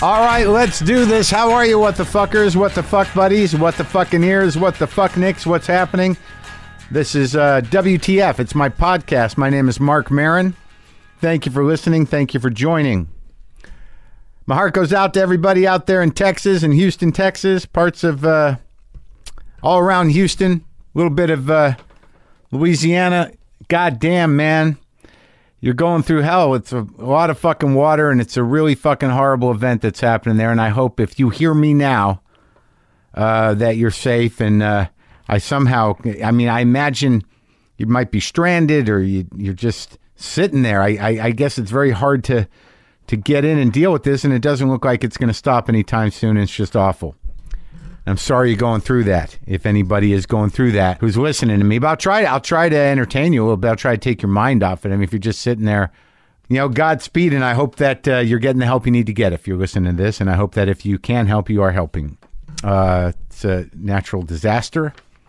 All right, let's do this. How are you, what the fuckers, what the fuck buddies, what the fucking ears, what the fuck nicks, what's happening? This is WTF. It's my podcast. My name is Mark Maron. Thank you for listening. Thank you for joining. My heart goes out to everybody out there in Texas and Houston, Texas, parts of all around Houston, a little bit of Louisiana. God damn, man. You're going through hell. It's a lot of fucking water, and it's a really fucking horrible event that's happening there. And I hope if you hear me now that you're safe. And I imagine you might be stranded or you're just sitting there. I guess it's very hard to get in and deal with this, and it doesn't look like it's going to stop anytime soon. It's just awful. I'm sorry you're going through that. If anybody is going through that who's listening to me, but I'll try to entertain you a little bit. I'll try to take your mind off it. I mean, if you're just sitting there, Godspeed, and I hope that you're getting the help you need to get if you're listening to this, and I hope that if you can help, you are helping. It's a natural disaster,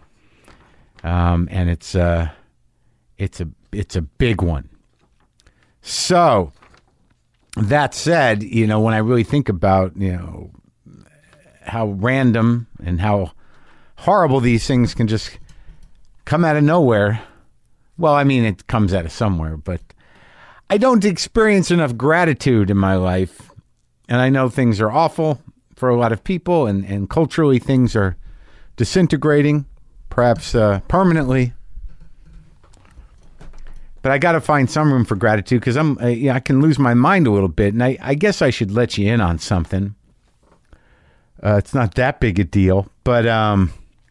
and it's a big one. So that said, when I really think about how random and how horrible these things can just come out of nowhere. Well, I mean, it comes out of somewhere, but I don't experience enough gratitude in my life. And I know things are awful for a lot of people, and culturally things are disintegrating, perhaps permanently. But I got to find some room for gratitude because I can lose my mind a little bit. And I guess I should let you in on something. It's not that big a deal, but I'm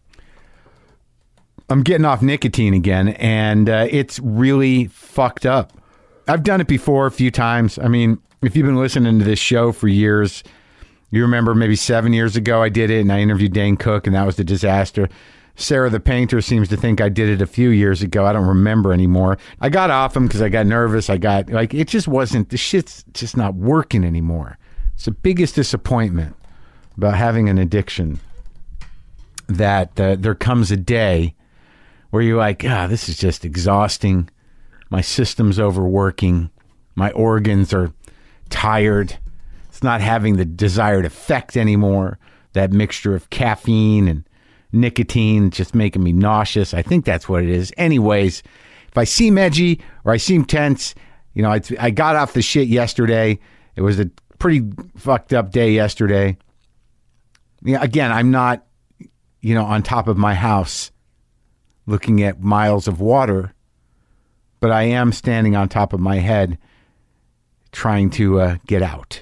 getting off nicotine again, and it's really fucked up. I've done it before a few times. I mean, if you've been listening to this show for years, you remember maybe 7 years ago I did it, and I interviewed Dane Cook, and that was the disaster. Sarah the painter seems to think I did it a few years ago. I don't remember anymore. I got off him because I got nervous. It just wasn't, the shit's just not working anymore. It's the biggest disappointment about having an addiction, that there comes a day where you're like, this is just exhausting. My system's overworking. My organs are tired. It's not having the desired effect anymore. That mixture of caffeine and nicotine just making me nauseous. I think that's what it is. Anyways, if I seem edgy or I seem tense, I got off the shit yesterday. It was a pretty fucked up day yesterday. Again, I'm not, on top of my house looking at miles of water, but I am standing on top of my head trying to get out.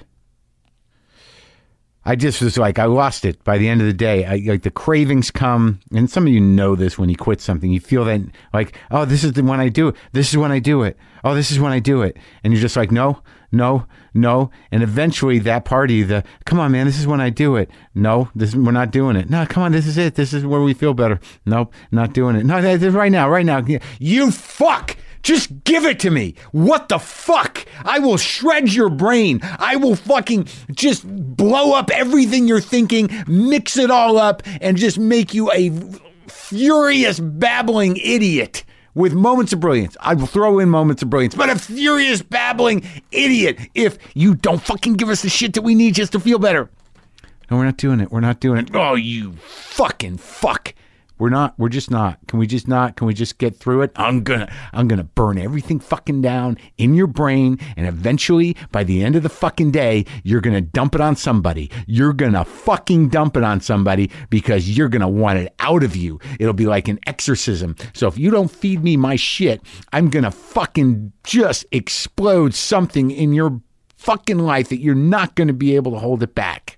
I just was like, I lost it by the end of the day. The cravings come, and some of you know this when you quit something. You feel that, like, oh, this is the when I do it. This is when I do it. Oh, this is when I do it. And you're just like, no. And eventually that party, come on, man, this is when I do it. No, we're not doing it. No, come on, this is it. This is where we feel better. Nope, not doing it. No, right now. You fuck! Just give it to me. What the fuck? I will shred your brain. I will fucking just blow up everything you're thinking, mix it all up, and just make you a furious, babbling idiot with moments of brilliance. I will throw in moments of brilliance, but a furious, babbling idiot if you don't fucking give us the shit that we need just to feel better. No, we're not doing it. We're not doing it. Oh, you fucking fuck. We're just not. Can we just get through it? I'm gonna burn everything fucking down in your brain, and eventually, by the end of the fucking day, you're gonna dump it on somebody. You're gonna fucking dump it on somebody because you're gonna want it out of you. It'll be like an exorcism. So if you don't feed me my shit, I'm gonna fucking just explode something in your fucking life that you're not gonna be able to hold it back.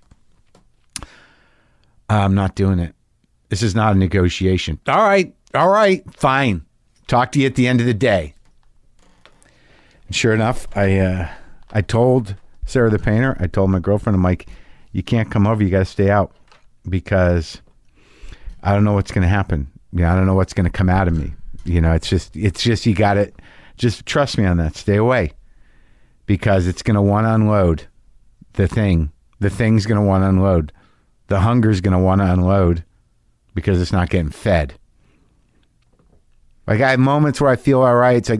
I'm not doing it. This is not a negotiation. All right, fine. Talk to you at the end of the day. And sure enough, I told Sarah the painter, I told my girlfriend, I'm like, you can't come over, you got to stay out because I don't know what's going to happen. I don't know what's going to come out of me. It's just you got to just trust me on that. Stay away because it's going to want to unload the thing. The thing's going to want to unload. The hunger's going to want to unload. Because it's not getting fed. Like I have moments where I feel all right. It's like,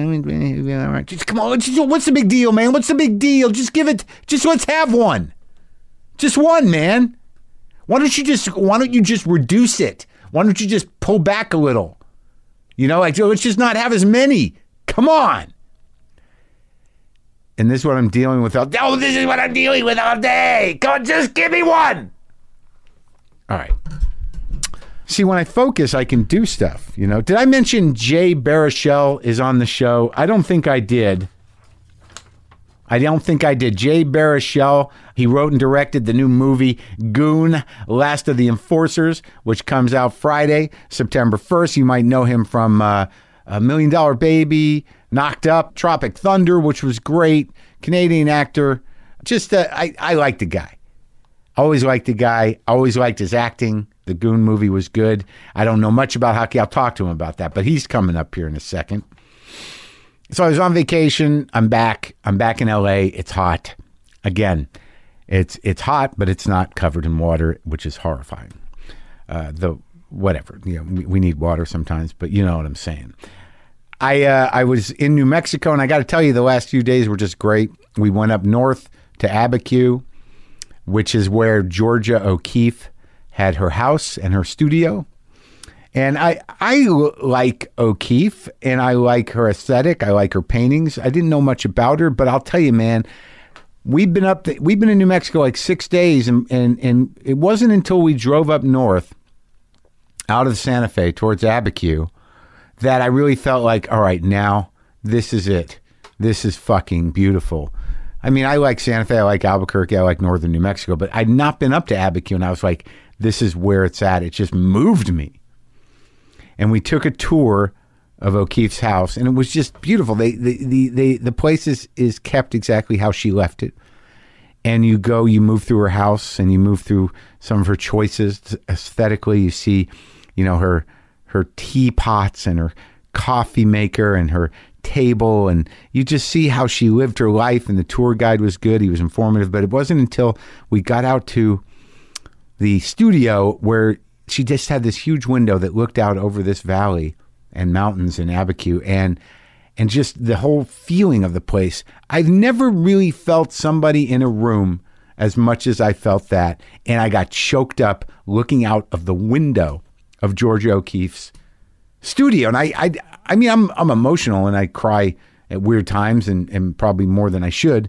just come on, what's the big deal, man? What's the big deal? Just give it. Just let's have one. Just one, man. Why don't you just reduce it? Why don't you just pull back a little? You know, like, let's just not have as many. Come on. And this is what I'm dealing with. This is what I'm dealing with all day. Come on, just give me one. All right. See, when I focus, I can do stuff. You know, did I mention Jay Baruchel is on the show? I don't think I did. Jay Baruchel, he wrote and directed the new movie Goon, Last of the Enforcers, which comes out Friday, September 1st. You might know him from $1 Million Baby, Knocked Up, Tropic Thunder, which was great. Canadian actor. Just, I like the guy. Always liked the guy. Always liked his acting. The Goon movie was good. I don't know much about hockey. I'll talk to him about that, but he's coming up here in a second. So I was on vacation. I'm back. I'm back in LA. It's hot. Again, it's hot, but it's not covered in water, which is horrifying. Whatever. You know, we need water sometimes, but you know what I'm saying. I was in New Mexico, and I got to tell you, the last few days were just great. We went up north to Abiquiu, which is where Georgia O'Keeffe had her house and her studio. And I like O'Keeffe, and I like her aesthetic. I like her paintings. I didn't know much about her, but I'll tell you, man, we've been in New Mexico like 6 days, and it wasn't until we drove up north out of Santa Fe towards Abiquiu that I really felt like, all right, now this is it. This is fucking beautiful. I mean, I like Santa Fe, I like Albuquerque, I like northern New Mexico, but I'd not been up to Abiquiu, and I was like, this is where it's at. It just moved me. And we took a tour of O'Keeffe's house, and it was just beautiful. The place is kept exactly how she left it. And you move through her house, and you move through some of her choices aesthetically. You see, you know, her teapots and her coffee maker and her table, and you just see how she lived her life. And the tour guide was good. He was informative, but it wasn't until we got out to the studio where she just had this huge window that looked out over this valley and mountains in Abiquiu, and just the whole feeling of the place. I've never really felt somebody in a room as much as I felt that, and I got choked up looking out of the window of Georgia O'Keeffe's studio. And I mean, I'm emotional, and I cry at weird times, and probably more than I should,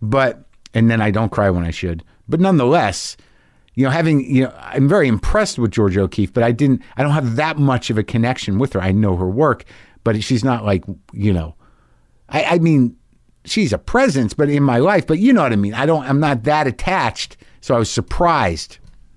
and then I don't cry when I should. But nonetheless, you know, I'm very impressed with Georgia O'Keeffe, but I don't have that much of a connection with her. I know her work, but she's not like, you know, I mean, she's a presence, but in my life, but you know what I mean? I'm not that attached. So I was surprised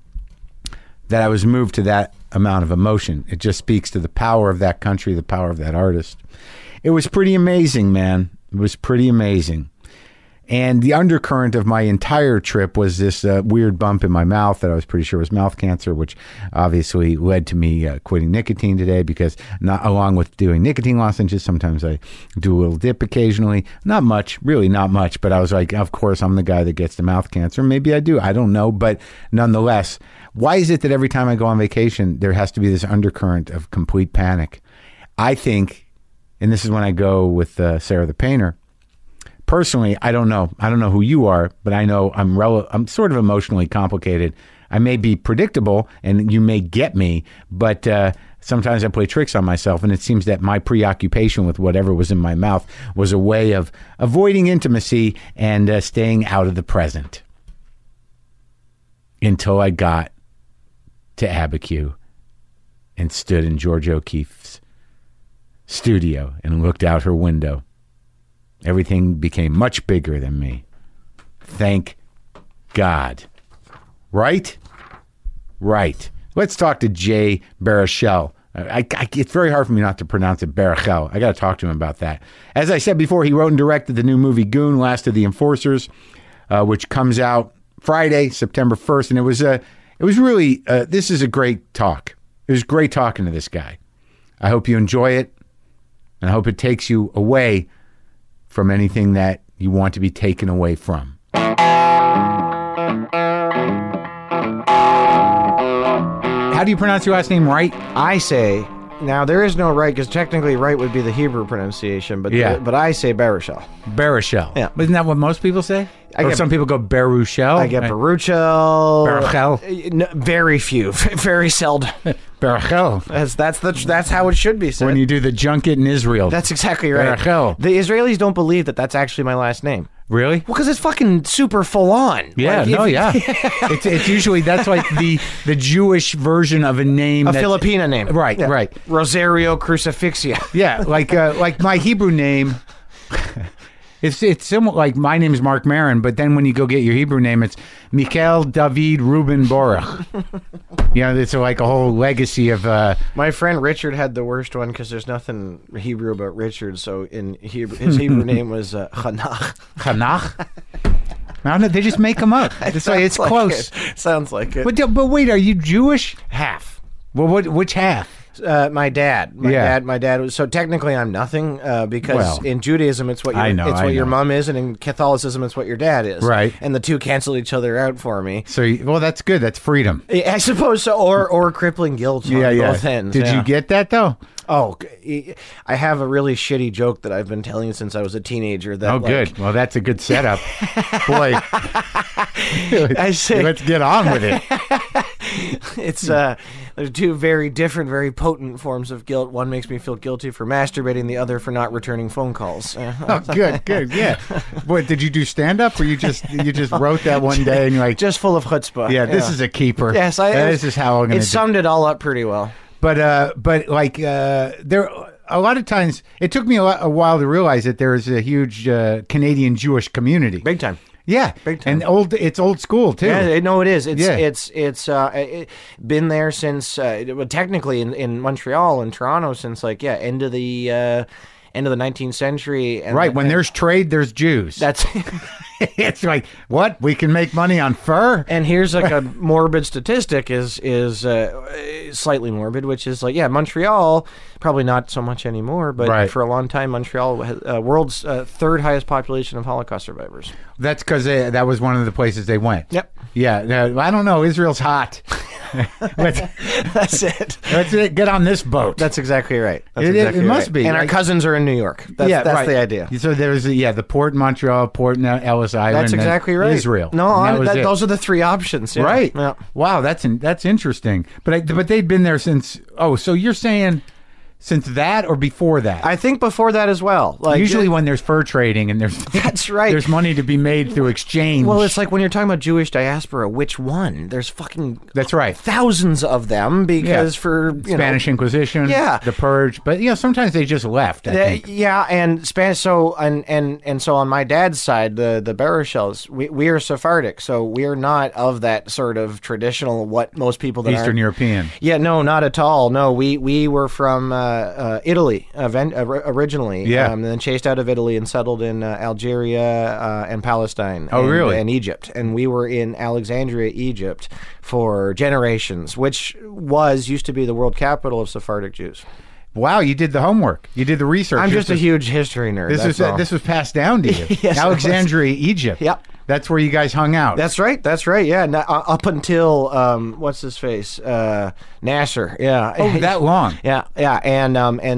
that I was moved to that amount of emotion. It just speaks to the power of that country, the power of that artist. It was pretty amazing, man. It was pretty amazing. And the undercurrent of my entire trip was this weird bump in my mouth that I was pretty sure was mouth cancer, which obviously led to me quitting nicotine today, because along with doing nicotine lozenges, sometimes I do a little dip occasionally. Not much, really not much, but I was like, of course, I'm the guy that gets the mouth cancer. Maybe I do. I don't know. But nonetheless, why is it that every time I go on vacation, there has to be this undercurrent of complete panic? I think, and this is when I go with Sarah the Painter, personally, I don't know. I don't know who you are, but I know I'm sort of emotionally complicated. I may be predictable, and you may get me, but sometimes I play tricks on myself, and it seems that my preoccupation with whatever was in my mouth was a way of avoiding intimacy and staying out of the present. Until I got to Abiquiu and stood in Georgia O'Keeffe's studio and looked out her window. Everything became much bigger than me. Thank God. Right? Right. Let's talk to Jay Baruchel. It's very hard for me not to pronounce it Baruchel. I got to talk to him about that. As I said before, he wrote and directed the new movie Goon, Last of the Enforcers, which comes out Friday, September 1st. And it was really, this is a great talk. It was great talking to this guy. I hope you enjoy it, and I hope it takes you away from anything that you want to be taken away from. How do you pronounce your last name right? I say Now, there is no right, because technically right would be the Hebrew pronunciation, but Yeah. but I say Baruchel. Baruchel. Yeah. Isn't that what most people say? I Or get- some people go Baruchel. I get Baruchel. Baruchel. No, very few. Very seldom. Baruchel. That's how it should be said. When you do the junket in Israel. That's exactly right. Baruchel. The Israelis don't believe that that's actually my last name. Really? Well, because it's fucking super full on. Yeah, Like, no, if- yeah. It's usually, that's like the Jewish version of a name. A that's- Filipina name. Right, Yeah. right. Rosario Crucifixia. Yeah, like my Hebrew name. It's similar. Like my name is Mark Maron, but then when you go get your Hebrew name, it's Michael David Ruben Borach. It's like a whole legacy of. My friend Richard had the worst one because there's nothing Hebrew about Richard. So in Hebrew, his Hebrew name was Hanach. Hanach. I don't know. They just make them up. It's like it's Sounds like close. it. Sounds like it. But wait, are you Jewish? Half. Well, which half? My dad. My dad was, so technically I'm nothing because Well, in Judaism it's what I know, your mom is, and in Catholicism it's what your dad is. Right. And the two cancel each other out for me. So well, that's good. That's freedom. I suppose so, or crippling guilt on both ends. Did yeah. you get that though? Oh, I have a really shitty joke that I've been telling since I was a teenager. That Oh, good. Well, that's a good setup. Boy, I say let's get on with it. it's there's two very different, very potent forms of guilt. One makes me feel guilty for masturbating, the other for not returning phone calls. Oh, good, yeah. What did you do? Stand up, or you just wrote that one day and you're like, Just full of chutzpah. yeah, this is a keeper. Yes, this is how I'm going It to do. summed it all up pretty well. But like there. A lot of times, it took me a while to realize that there is a huge Canadian Jewish community. Big time. Yeah, Big time. and it's old school too. Yeah, no, it is. Yeah. It's been there since well, technically in Montreal and Toronto since end of the 19th century. And Right, when there's trade, there's Jews. that's. It's like, what? We can make money on fur? And here's like a morbid statistic is slightly morbid, which is Montreal, probably not so much anymore, but Right. for a long time Montreal had world's third highest population of Holocaust survivors. That's because that was one of the places they went. Yep. Yeah, I don't know. Israel's hot. let's That's it. get on this boat. That's exactly right. That's It exactly must right. be. And our Like- cousins are in New York. That's right. the idea. So there's the port in Montreal, port in Ellis Island. That's and then exactly right. Israel. No, And that was it. those are the three options. Yeah. Right. Yeah. Wow, that's interesting. But they'd been there since. Oh, so you're saying since that or before that? I think before that as well. Like Usually when there's fur trading and there's That's right. there's money to be made through exchange. well, it's like when you're talking about Jewish diaspora, which one? There's fucking That's right. thousands of them because Yeah. for Spanish Inquisition, Yeah. the Purge, but sometimes they just left. I think. Yeah, and Spanish. So and so on my dad's side, the Baruchels, we are Sephardic, so we are not of that sort of traditional what most people that Eastern are. European. Yeah, no, not at all. No, we were from Italy originally. Yeah. And then chased out of Italy and settled in Algeria and Palestine. Oh, and, really? And Egypt. And we were in Alexandria, Egypt for generations, which used to be the world capital of Sephardic Jews. Wow, you did the homework. You did the research. I'm just a huge history nerd. This was passed down to you. Yes, it Alexandria, Egypt. Yep. That's where you guys hung out. That's right. That's right. Yeah. Now, up until what's his face, Nasser. Yeah. oh, that long. Yeah. Yeah. And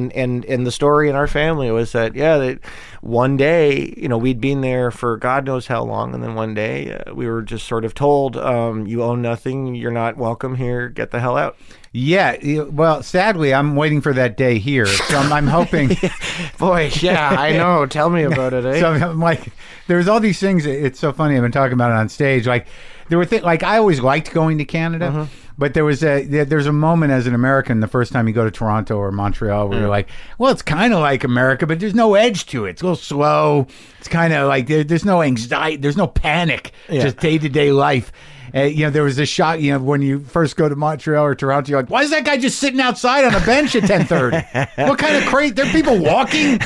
the story in our family was that one day we'd been there for God knows how long, and then one day we were just sort of told, you own nothing, you're not welcome here, get the hell out. Yeah. Well, sadly, I'm waiting for that day here. So I'm hoping. Boy, yeah, I know. Tell me about it. Eh? So I'm like, there's all these things. It's so funny. I've been talking about it on stage. Like there were like I always liked going to Canada, but there's a moment as an American the first time you go to Toronto or Montreal where you're like, well, it's kind of like America, but there's no edge to it. It's a little slow. It's kind of like there's no anxiety. There's no panic. Yeah. Just day-to-day life. There was a shot, when you first go to Montreal or Toronto, you're like, why is that guy just sitting outside on a bench at 10:30? What kind of crazy? There are people walking,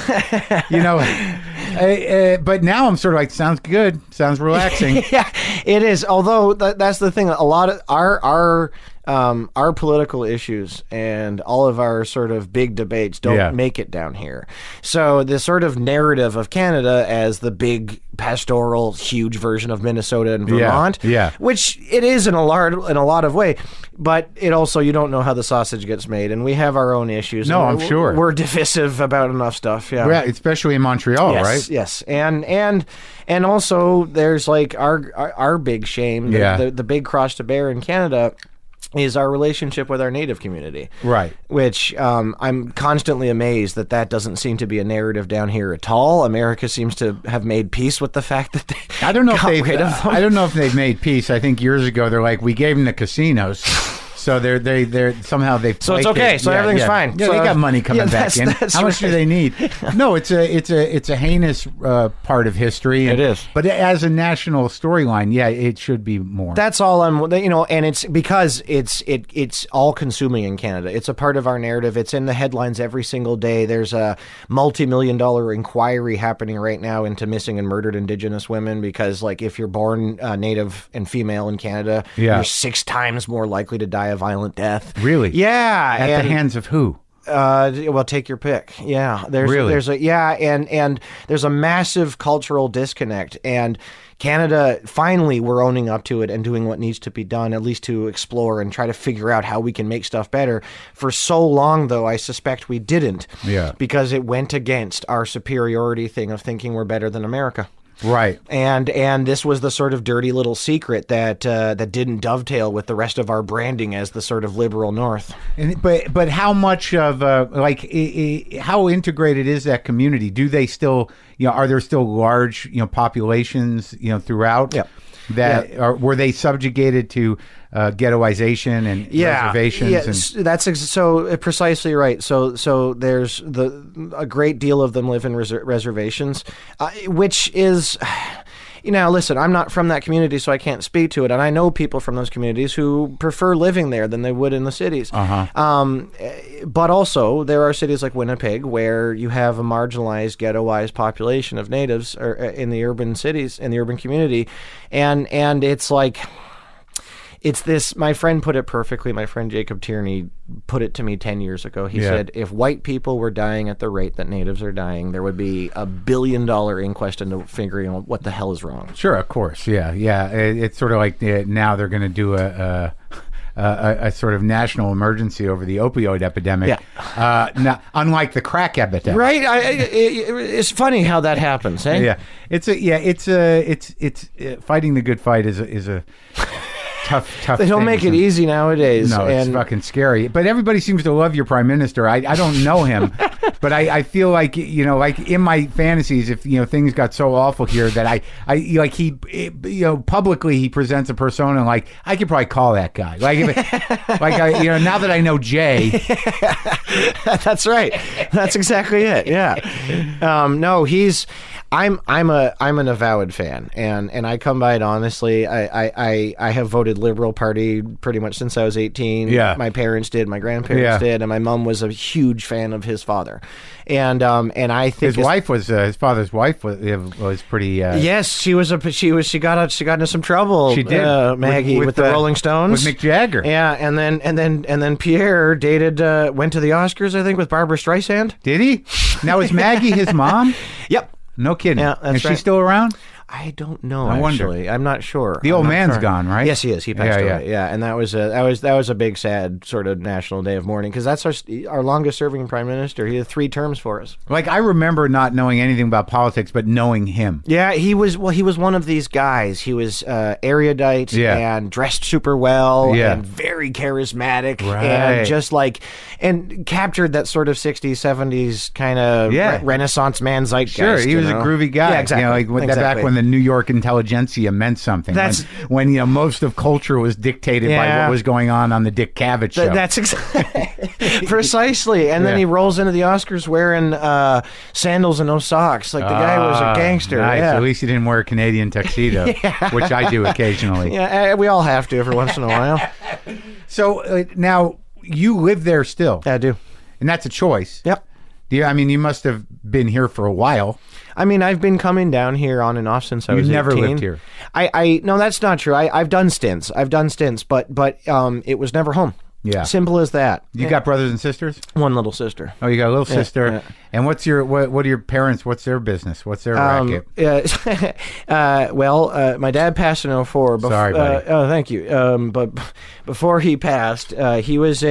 but now I'm sort of like, sounds good. Sounds relaxing. Yeah, it is. Although that's the thing. A lot of our our political issues and all of our sort of big debates don't make it down here. So the sort of narrative of Canada as the big pastoral, huge version of Minnesota and Vermont, which it is in a lot of way, but it also, you don't know how the sausage gets made, and we have our own issues. No, I'm sure we're divisive about enough stuff. Yeah, especially in Montreal, right? Yes, and also there's like our big shame, the big cross to bear in Canada is our relationship with our Native community. Right. Which I'm constantly amazed that doesn't seem to be a narrative down here at all. America seems to have made peace with the fact that they I don't know if they've made peace. I think years ago they're like, we gave them the casinos. So they're somehow they've so it's okay. So everything's fine. Yeah, so, they got money coming back in. How much do they need? No, it's a heinous part of history. It is. But as a national storyline, it should be more. That's all and it's because it's all consuming in Canada. It's a part of our narrative. It's in the headlines every single day. There's a multi-million-dollar inquiry happening right now into missing and murdered Indigenous women because, like, if you're born Native and female in Canada, you're 6 times more likely to die a violent death. Really? Yeah. At the hands of who? Well, take your pick. Yeah. There's a massive cultural disconnect, and Canada, finally, we're owning up to it and doing what needs to be done, at least to explore and try to figure out how we can make stuff better. For so long, though, I suspect we didn't. Yeah. Because it went against our superiority thing of thinking we're better than America. Right. And this was the sort of dirty little secret that didn't dovetail with the rest of our branding as the sort of liberal North. But how much of how integrated is that community? Do they still, are there still large, populations, throughout? Yeah. Were they subjugated to ghettoization and reservations? Yeah, that's so precisely right. So there's a great deal of them live in reservations, which is. Listen, I'm not from that community, so I can't speak to it. And I know people from those communities who prefer living there than they would in the cities. But also, there are cities like Winnipeg where you have a marginalized, ghettoized population of natives in the urban cities, in the urban community. And it's like... It's this, my friend put it perfectly. My friend Jacob Tierney put it to me 10 years ago. He said, if white people were dying at the rate that natives are dying, there would be $1 billion inquest into figuring out what the hell is wrong. Sure, of course. Yeah. It's sort of like now they're going to do a sort of national emergency over the opioid epidemic. Now, unlike the crack epidemic. Right? It's funny how that happens, eh? Yeah. It's fighting the good fight is a tough They don't make it easy nowadays. No, it's fucking scary. But everybody seems to love your prime minister. I don't know him, but I feel like, like in my fantasies, if, things got so awful here that I like he publicly he presents a persona like I could probably call that guy. Like, now that I know Jay. That's right. That's exactly it. Yeah. No, I'm an avowed fan, and I come by it honestly. I have voted Liberal Party pretty much since I was 18. Yeah. My parents did, my grandparents did, and my mom was a huge fan of his father. And I think his father's wife was pretty. Yes, she got into some trouble. She did, Maggie with the Rolling Stones, with Mick Jagger. Yeah, and then Pierre went to the Oscars, I think, with Barbara Streisand. Did he? Now is Maggie his mom? Yep. No kidding. Yeah, that's Is she still around? I don't know. I wonder. Actually, I'm not sure. The old man's gone, right? Yes, he is. He passed away. Yeah, and that was a big, sad sort of national day of mourning because that's our longest serving prime minister. He had 3 terms for us. Like I remember not knowing anything about politics, but knowing him. Yeah, he was one of these guys. He was erudite and dressed super well and very charismatic and just and captured that sort of 60s, 70s kind of Renaissance man zeitgeist. Sure, he was a groovy guy. Yeah, exactly. Back when the New York intelligentsia meant something. That's when most of culture was dictated by what was going on the Dick Cavett show. That's precisely. And then he rolls into the Oscars wearing sandals and no socks. Like the guy was a gangster. Nice. Yeah. At least he didn't wear a Canadian tuxedo, which I do occasionally. Yeah, we all have to every once in a while. So now you live there still. I do. And that's a choice. Yep. I mean, you must have been here for a while. I mean, I've been coming down here on and off since I was 18. You never lived here. No, that's not true. I've done stints, but it was never home. Yeah. Simple as that. You got brothers and sisters? One little sister. Oh, you got a little sister. Yeah. And what are your parents? What's their business? What's their racket? My dad passed in 2004. Sorry, buddy. Thank you. But before he passed, he was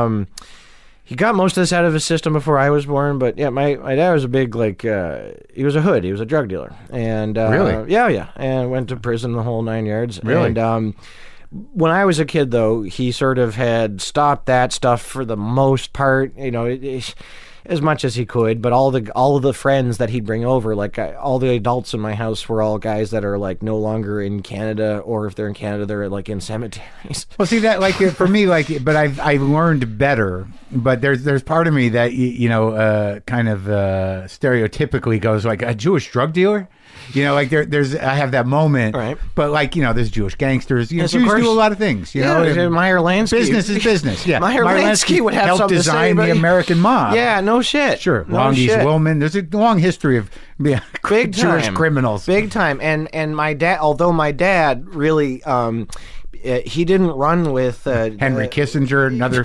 he got most of this out of his system before I was born. But yeah, my dad was a big, he was a hood. He was a drug dealer. And really? Yeah. And went to prison the whole 9 yards. Really? And when I was a kid, though, he sort of had stopped that stuff for the most part, as much as he could. But all of the friends that he'd bring over, all the adults in my house were all guys that are no longer in Canada, or if they're in Canada, they're in cemeteries. Well, see that for me, but I learned better. But there's part of me that kind of stereotypically goes a Jewish drug dealer. There's I have that moment, right? But there's Jewish gangsters. Yes, Jews do a lot of things. Meyer Lansky. Business is business. Yeah, Meyer Lansky would have helped something to say design about the American mob. Yeah, no shit. Sure, no Longies shit. Willman. There's a long history of big Jewish time. criminals. Big time. And my dad, although my dad really, he didn't run with Henry Kissinger, another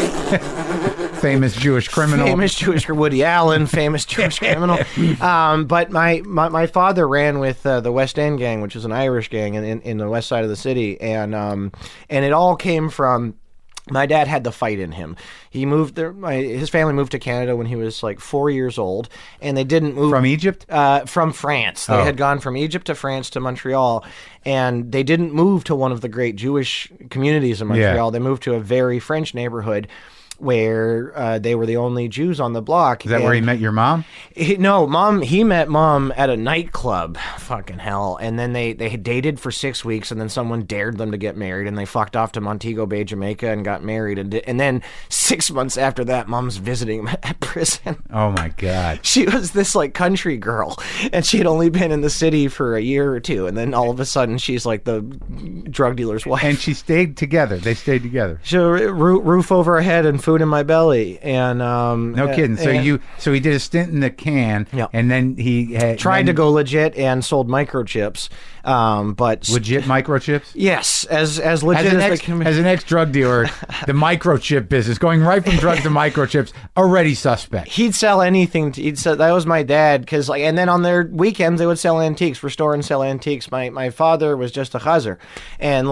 famous Jewish criminal. Famous Jewish Woody Allen, famous Jewish criminal. But my father ran with the West End gang, which is an Irish gang in the west side of the city, and it all came from. My dad had the fight in him. He moved there. His family moved to Canada when he was 4 years old, and they didn't move from Egypt. From France. They had gone from Egypt to France to Montreal, and they didn't move to one of the great Jewish communities in Montreal. Yeah. They moved to a very French neighborhood where they were the only Jews on the block. Is that where he met your mom? He met mom at a nightclub. Fucking hell. And then they had dated for 6 weeks, and then someone dared them to get married, and they fucked off to Montego Bay, Jamaica, and got married. And then 6 months after that, mom's visiting him at prison. Oh my God. She was this country girl, and she had only been in the city for a year or two, and then all of a sudden she's the drug dealer's wife. And she stayed together. They stayed together. So roof over her head and food in my belly, and no kidding. So he did a stint in the can, yeah. And then he tried to go legit and sold microchips, but legit microchips. Yes, as legit as an ex drug dealer, the microchip business, going right from drugs to microchips, already suspect. He'd sell anything. That was my dad, because and then on their weekends they would sell antiques, restore and sell antiques. My father was just a chazer, and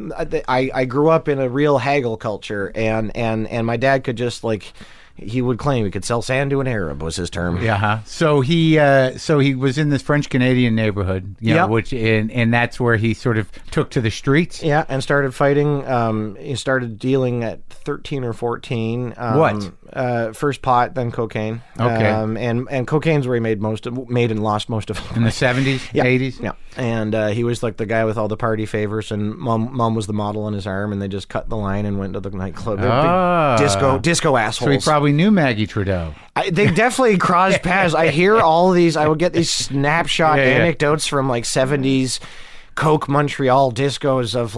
I grew up in a real haggle culture, and my dad could just he would claim he could sell sand to an Arab, was his term. Yeah. So he was in this French Canadian neighborhood, Yep. which and that's where he sort of took to the streets. Yeah, and started fighting. He started dealing at 13 or 14. What? First pot, then cocaine. Okay. And cocaine's where he made and lost most of it. In the 70s, Yeah. 80s? Yeah. And he was the guy with all the party favors, and mom was the model on his arm, and they just cut the line and went to the nightclub. They're big disco assholes. So he probably knew Maggie Trudeau. They definitely crossed paths. I hear all of these. I would get these snapshot Yeah. anecdotes from 70s Coke Montreal discos of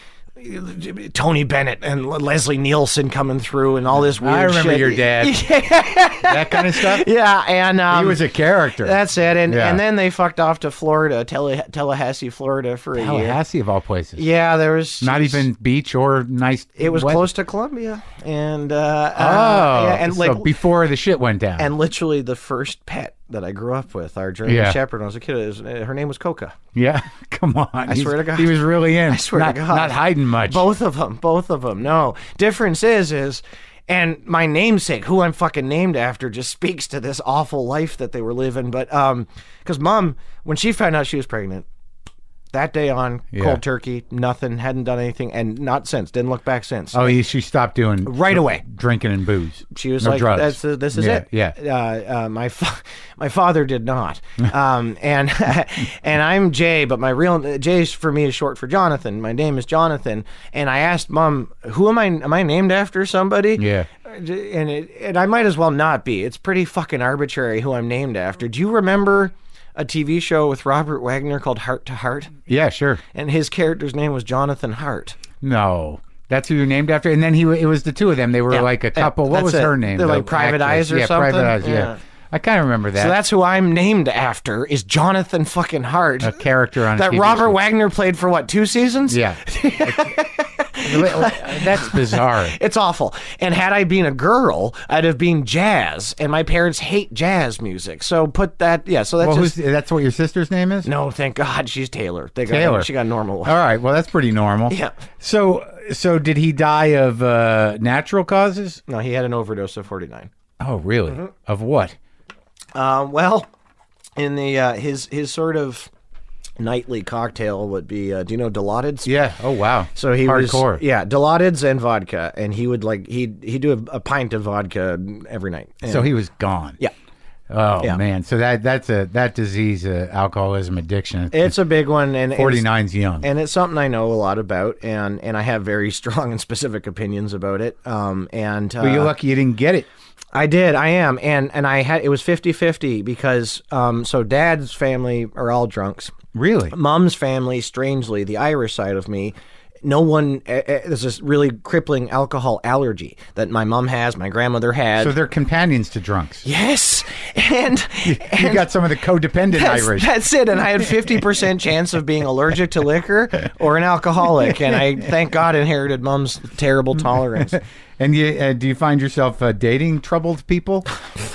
Tony Bennett and Leslie Nielsen coming through and all this weird shit. I remember your dad. That kind of stuff? Yeah, and he was a character. That's it. And Yeah. and then they fucked off to Florida, Tallahassee, Florida for a year. Tallahassee of all places. Yeah, there was Not even beach or nice. It was weather. close to Columbia, and yeah, and so before the shit went down. and literally the first pet that I grew up with, our German Yeah. Shepherd when I was a kid, her name was Coca. Yeah, come on. I swear to God. He was really in. I swear to God. Not hiding much. Both of them. No. Difference is, and my namesake, who I'm fucking named after, just speaks to this awful life that they were living. But, because mom, when she found out she was pregnant, that day on, Yeah. cold turkey, nothing, hadn't done anything, and not since, didn't look back since. Oh, she stopped doing Right away. drinking and booze. She was No like, drugs. "This is Yeah, it." yeah. My father did not, and and I'm Jay, but my real Jay for me is short for Jonathan. My name is Jonathan, and I asked Mom, "Who am I? Am I named after somebody?" Yeah. And I might as well not be. It's pretty fucking arbitrary who I'm named after. Do you remember a TV show with Robert Wagner called Heart to Heart? Yeah, sure. And his character's name was Jonathan Hart. No. That's who you're named after. And then it was the two of them. They were like a couple. What was her name? They're like Private Eyes or something. Private Eyes. Yeah. I kind of remember that. So that's who I'm named after is Jonathan fucking Hart. A character on that TV Robert show. Wagner played for what, 2 seasons? Yeah. That's bizarre. It's awful. And had I been a girl, I'd have been Jazz. And my parents hate jazz music. So put that, so that's Well, just... that's what your sister's name is? No, thank God, she's Taylor. Taylor. She got a normal one. All right. Well, that's pretty normal. Yeah. So did he die of natural causes? No, he had an overdose of 49. Oh, really? Mm-hmm. Of what? Well, in the his sort of nightly cocktail would be, do you know Dilaudid's? Yeah. Oh, wow. So he hardcore. was, Dilaudid's and vodka, and he would he'd do a pint of vodka every night. And, So he was gone. yeah. Oh Yeah. man. So that disease, alcoholism, addiction. It's a big one, and 49's young. and it's something I know a lot about, and I have very strong and specific opinions about it. But you're lucky you didn't get it. I did. I am. And I had, it was 50-50 because, so dad's family are all drunks. Really? Mom's family, strangely, the Irish side of me, no one, there's this really crippling alcohol allergy that my mom has, my grandmother had. So they're companions to drunks. Yes. And You got some of the codependent Irish. That's it. And I had 50% chance of being allergic to liquor or an alcoholic. And I, thank God, inherited mom's terrible tolerance. And do you find yourself dating troubled people?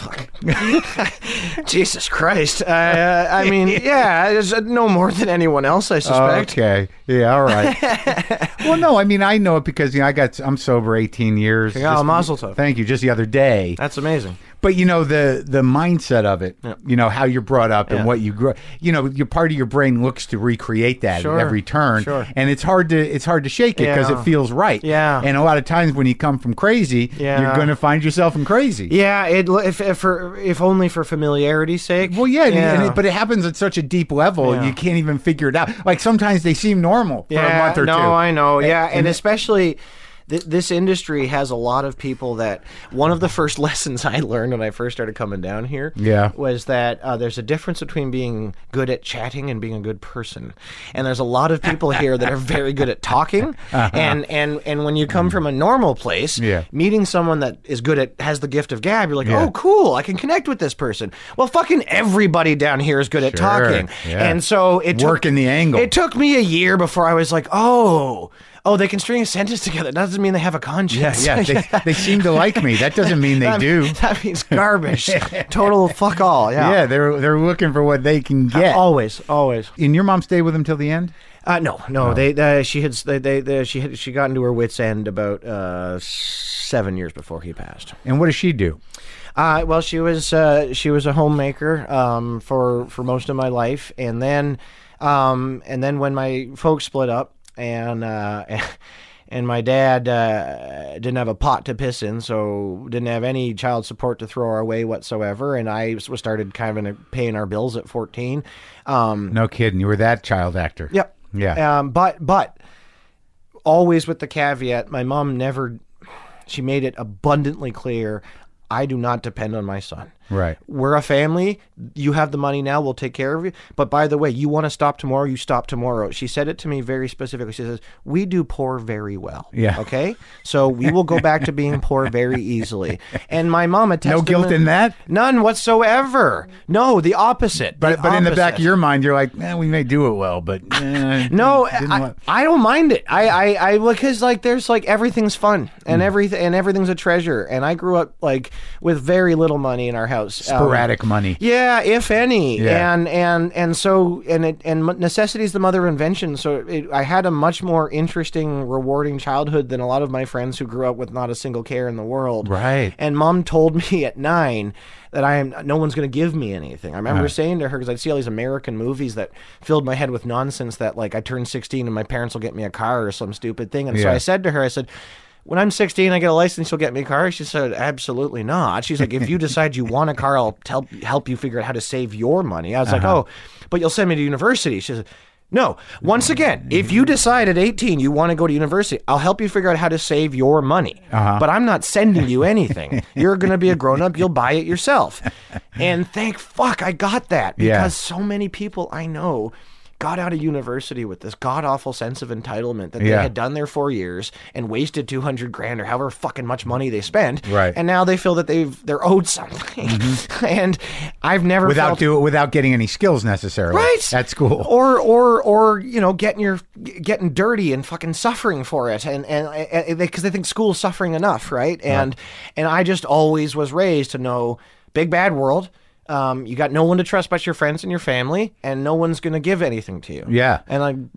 Jesus Christ. I mean, yeah, it's no more than anyone else, I suspect. Okay. Yeah, all right. Well, no, I mean, I know it because I'm sober 18 years. Yeah, mazel tov. Thank you. Just the other day. That's amazing. But the mindset of it, how you're brought up and what you grow, your part of your brain looks to recreate that at every turn, and it's hard to shake it because it feels right. Yeah. And a lot of times when you come from crazy, you're going to find yourself in crazy. Yeah. If only for familiarity's sake. Well, yeah. But it happens at such a deep level, you can't even figure it out. Like sometimes they seem normal for a month or two. No, I know. Yeah, and especially. This industry has a lot of people that one of the first lessons I learned when I first started coming down here was that there's a difference between being good at chatting and being a good person. And there's a lot of people here that are very good at talking. And when you come from a normal place, meeting someone that is has the gift of gab, you're like, oh, cool, I can connect with this person. Well, fucking everybody down here is good at talking. Yeah. And so working the angle. It took me a year before I was like, oh, they can string a sentence together. That doesn't mean they have a conscience. Yeah. They seem to like me. That doesn't mean they do. That means garbage. Total fuck all. Yeah. Yeah, they're looking for what they can get. Always. And your mom stayed with them till the end? No. She got into her wits' end about 7 years before he passed. And what does she do? Well, she was a homemaker for most of my life, and then when my folks split up. And my dad didn't have a pot to piss in, so didn't have any child support to throw our way whatsoever. And I started kind of paying our bills at 14. No kidding, you were that child actor. Yep. Yeah. But always with the caveat, my mom she made it abundantly clear, I do not depend on my son. Right. We're a family. You have the money now. We'll take care of you. But by the way, you want to stop tomorrow, you stop tomorrow. She said it to me very specifically. She says, we do poor very well. Yeah. Okay? So we will go back to being poor very easily. And my mom attested. No guilt in that? None whatsoever. No, the opposite. But in the back of your mind, you're like, we may do it well, but no, I don't mind it. I because there's everything's fun and everything's a treasure. And I grew up with very little money in our house. Sporadic money. Yeah, if any. Yeah. And so necessity is the mother of invention. So I had a much more interesting, rewarding childhood than a lot of my friends who grew up with not a single care in the world. Right. And mom told me at 9 that no one's going to give me anything. I remember saying to her, because I'd see all these American movies that filled my head with nonsense that I turned 16 and my parents will get me a car or some stupid thing. And so I said to her, when I'm 16, I get a license, you'll get me a car? She said, absolutely not. She's like, if you decide you want a car, I'll help you figure out how to save your money. I was like, oh, but you'll send me to university. She said, no. Once again, if you decide at 18 you want to go to university, I'll help you figure out how to save your money. But I'm not sending you anything. You're going to be a grown-up. You'll buy it yourself. And thank fuck I got that, because so many people I know got out of university with this god-awful sense of entitlement that they had done their 4 years and wasted $200,000 or however fucking much money they spent. Right. And now they feel that they're owed something. And I've never without getting any skills necessarily at school. Or getting dirty and fucking suffering for it. And because they think school's suffering enough, right? And I just always was raised to know big bad world. You got no one to trust but your friends and your family, and no one's going to give anything to you. Yeah, and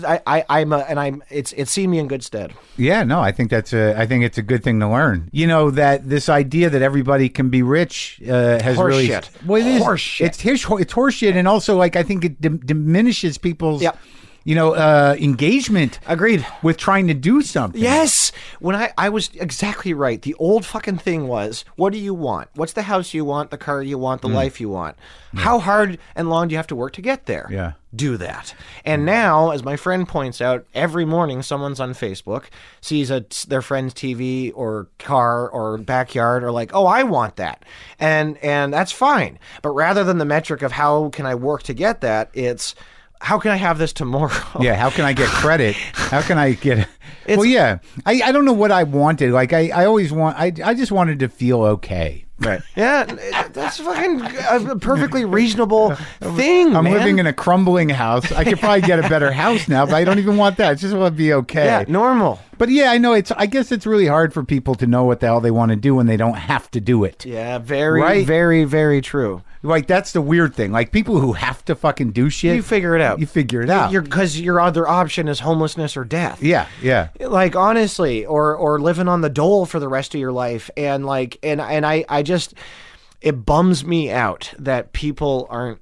it's seen me in good stead. Yeah, no, I think it's a good thing to learn. You know, that this idea that everybody can be rich has horse really shit. Well, it is horse shit. It's horse shit, and also like I think it diminishes people's. Yep. Engagement. Agreed. With trying to do something. Yes. When I was exactly right. The old fucking thing was, what do you want? What's the house you want, the car you want, the life you want? Yeah. How hard and long do you have to work to get there? Yeah. Do that. And now, as my friend points out, every morning someone's on Facebook, sees their friend's TV or car or backyard, or like, oh, I want that. And that's fine. But rather than the metric of how can I work to get that, it's, how can I have this tomorrow? Yeah, how can I get credit? How can I get... Well, yeah. I don't know what I wanted. Like, I always I just wanted to feel okay. Right. Yeah, that's fucking a perfectly reasonable thing, I'm man. living in a crumbling house. I could probably get a better house now, but I don't even want that. I just want to be okay. Yeah, normal. But yeah, I know I guess it's really hard for people to know what the hell they want to do when they don't have to do it. Yeah, very, very true. Like, that's the weird thing. Like, people who have to fucking do shit. You figure it out. Because your other option is homelessness or death. Yeah, yeah. Like, honestly, or living on the dole for the rest of your life. And like, and I just, it bums me out that people aren't,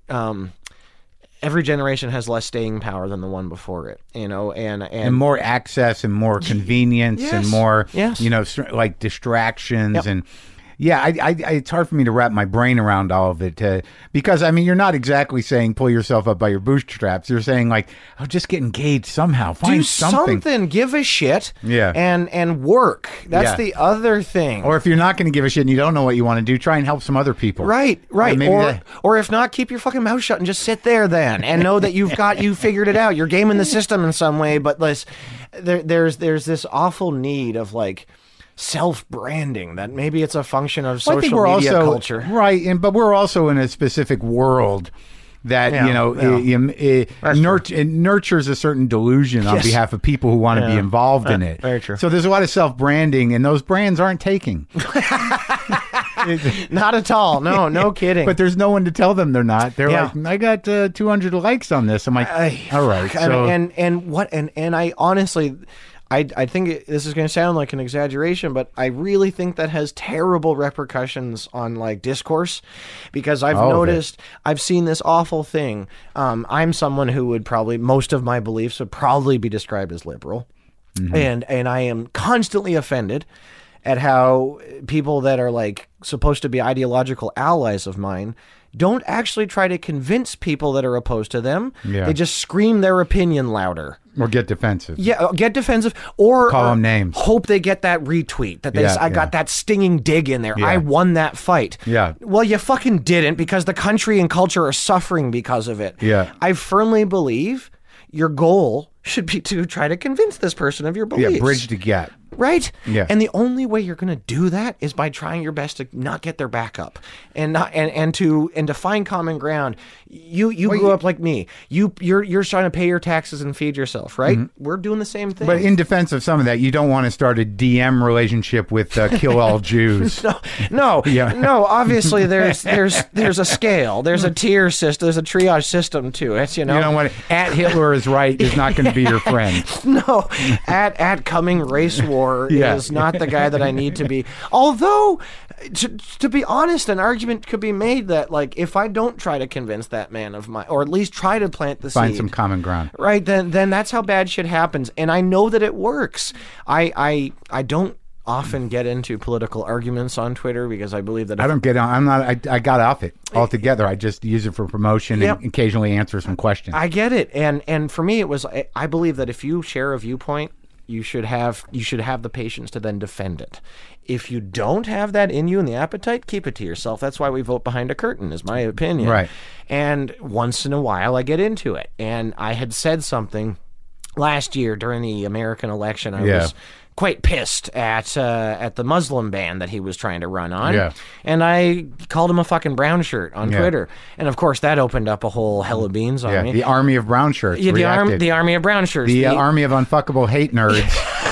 every generation has less staying power than the one before it, and more access and more convenience and more, like distractions and. Yeah, it's hard for me to wrap my brain around all of it because, I mean, you're not exactly saying pull yourself up by your bootstraps. You're saying, like, oh, just get engaged somehow. Find do something. Give a shit. Yeah. And work. That's the other thing. Or if you're not going to give a shit and you don't know what you want to do, try and help some other people. Right. Or if not, keep your fucking mouth shut and just sit there then and know that you figured it out. You're gaming the system in some way, but there's this awful need of, like, self-branding that maybe it's a function of social media culture, right? But we're also in a specific world that it nurtures a certain delusion on behalf of people who want to be involved in it. Very true. So there's a lot of self-branding, and those brands aren't taking. Not at all. No kidding. But there's no one to tell them they're not. They're like, I got 200 likes on this. I'm like, all right. So and I honestly. I think this is going to sound like an exaggeration, but I really think that has terrible repercussions on, like, discourse, because I've seen this awful thing. I'm someone who would most of my beliefs would probably be described as liberal. Mm-hmm. And I am constantly offended at how people that are, like, supposed to be ideological allies of mine don't actually try to convince people that are opposed to them. Yeah. They just scream their opinion louder. Or get defensive. Yeah, get defensive. Or call them names. Hope they get that retweet that I got that stinging dig in there. Yeah. I won that fight. Yeah. Well, you fucking didn't, because the country and culture are suffering because of it. Yeah. I firmly believe your goal should be to try to convince this person of your beliefs. Yeah, bridge the gap. Right? Yeah. And the only way you're going to do that is by trying your best to not get their back up and to find common ground. You grew up like me. You're trying to pay your taxes and feed yourself, right? Mm-hmm. We're doing the same thing. But in defense of some of that, you don't want to start a DM relationship with kill all Jews. No. Obviously, there's a scale. There's a tier system. There's a triage system to it. You don't want to, at Hitler is right is not going to be your friend. No, at coming race war is not the guy that I need to be. Although, to be honest, an argument could be made that, like, if I don't try to convince that man of my, or at least try to plant the seed, find some common ground, right? Then that's how bad shit happens, and I know that it works. I don't often get into political arguments on Twitter because I believe that I don't get on. I got off it altogether. I just use it for promotion and occasionally answer some questions. I get it, and for me, it was. I believe that if you share a viewpoint you should have the patience to then defend it. If you don't have that in you and the appetite, keep it to yourself. That's why we vote behind a curtain, is my opinion. Right. And once in a while, I get into it. And I had said something last year during the American election. I was quite pissed at the Muslim ban that he was trying to run on. Yeah. And I called him a fucking brown shirt on Twitter. And of course, that opened up a whole hell of beans on me. The army of brown shirts. Yeah, reacted. the army of brown shirts. The army of unfuckable hate nerds.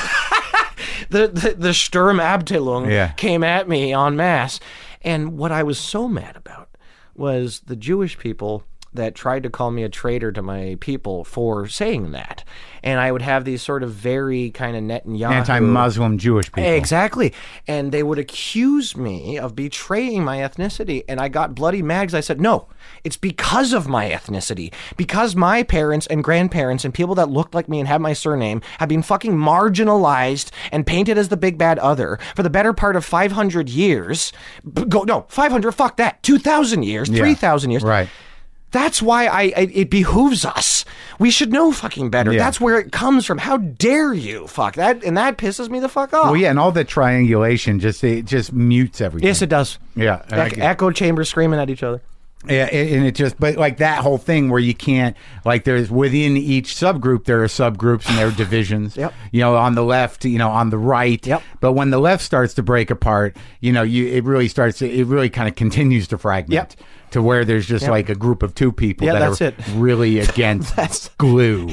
The Sturm Abteilung Yeah. came at me en masse. And what I was so mad about was the Jewish people that tried to call me a traitor to my people for saying that. And I would have these sort of very kind of Netanyahu... Anti-Muslim Jewish people. Exactly. And they would accuse me of betraying my ethnicity. And I got bloody mad because I said, no, it's because of my ethnicity. Because my parents and grandparents and people that looked like me and had my surname have been fucking marginalized and painted as the big bad other for the better part of 500 years. 500, fuck that. 2,000 years, 3,000 years. Right. That's why it behooves us. We should know fucking better. Yeah. That's where it comes from. How dare you? Fuck that. And that pisses me the fuck off. Well, yeah, and all the triangulation just mutes everything. Yes, it does. Yeah. Echo chambers screaming at each other. Yeah, and it just, but like that whole thing where you can't, like there's within each subgroup, there are subgroups and there are divisions, Yep. On the left, on the right. Yep. But when the left starts to break apart, it really kind of continues to fragment. Yep. To where there's just like a group of two people that that's are it. really against glue.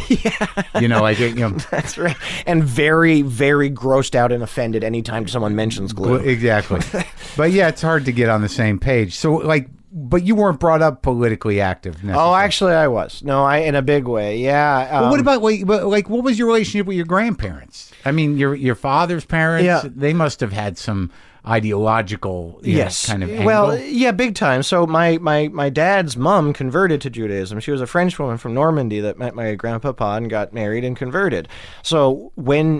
Yeah. That's right. And very, very grossed out and offended anytime someone mentions glue. Exactly. But yeah, it's hard to get on the same page. So but you weren't brought up politically active necessarily. Oh, actually, I was. No, in a big way. Yeah. Well, what about what was your relationship with your grandparents? I mean, your father's parents. Yeah. They must have had some ideological, kind of angle. Well, yeah, big time. So my dad's mom converted to Judaism. She was a French woman from Normandy that met my grandpapa and got married and converted. So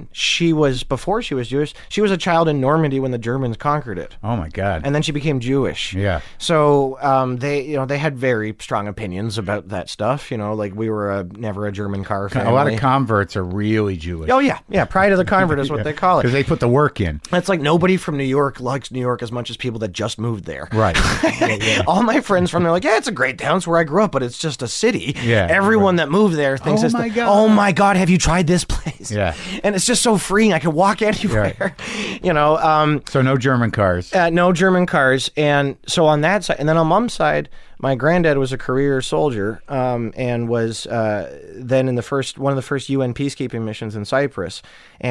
before she was Jewish, she was a child in Normandy when the Germans conquered it. Oh my God! And then she became Jewish. Yeah. So they had very strong opinions about that stuff. Like we were never a German car family. A lot of converts are really Jewish. Oh yeah, pride of the convert is what they call it. Because they put the work in. It's like nobody from New York likes New York as much as people that just moved there. Right. All my friends from there are like, yeah, it's a great town. It's where I grew up, but it's just a city. Yeah. Everyone that moved there thinks Oh my God. oh my God, have you tried this place? Yeah. And it's just so freeing. I can walk anywhere. Right. So no German cars. No German cars. And so on that side, and then on mom's side, my granddad was a career soldier and was then in one of the first UN peacekeeping missions in Cyprus.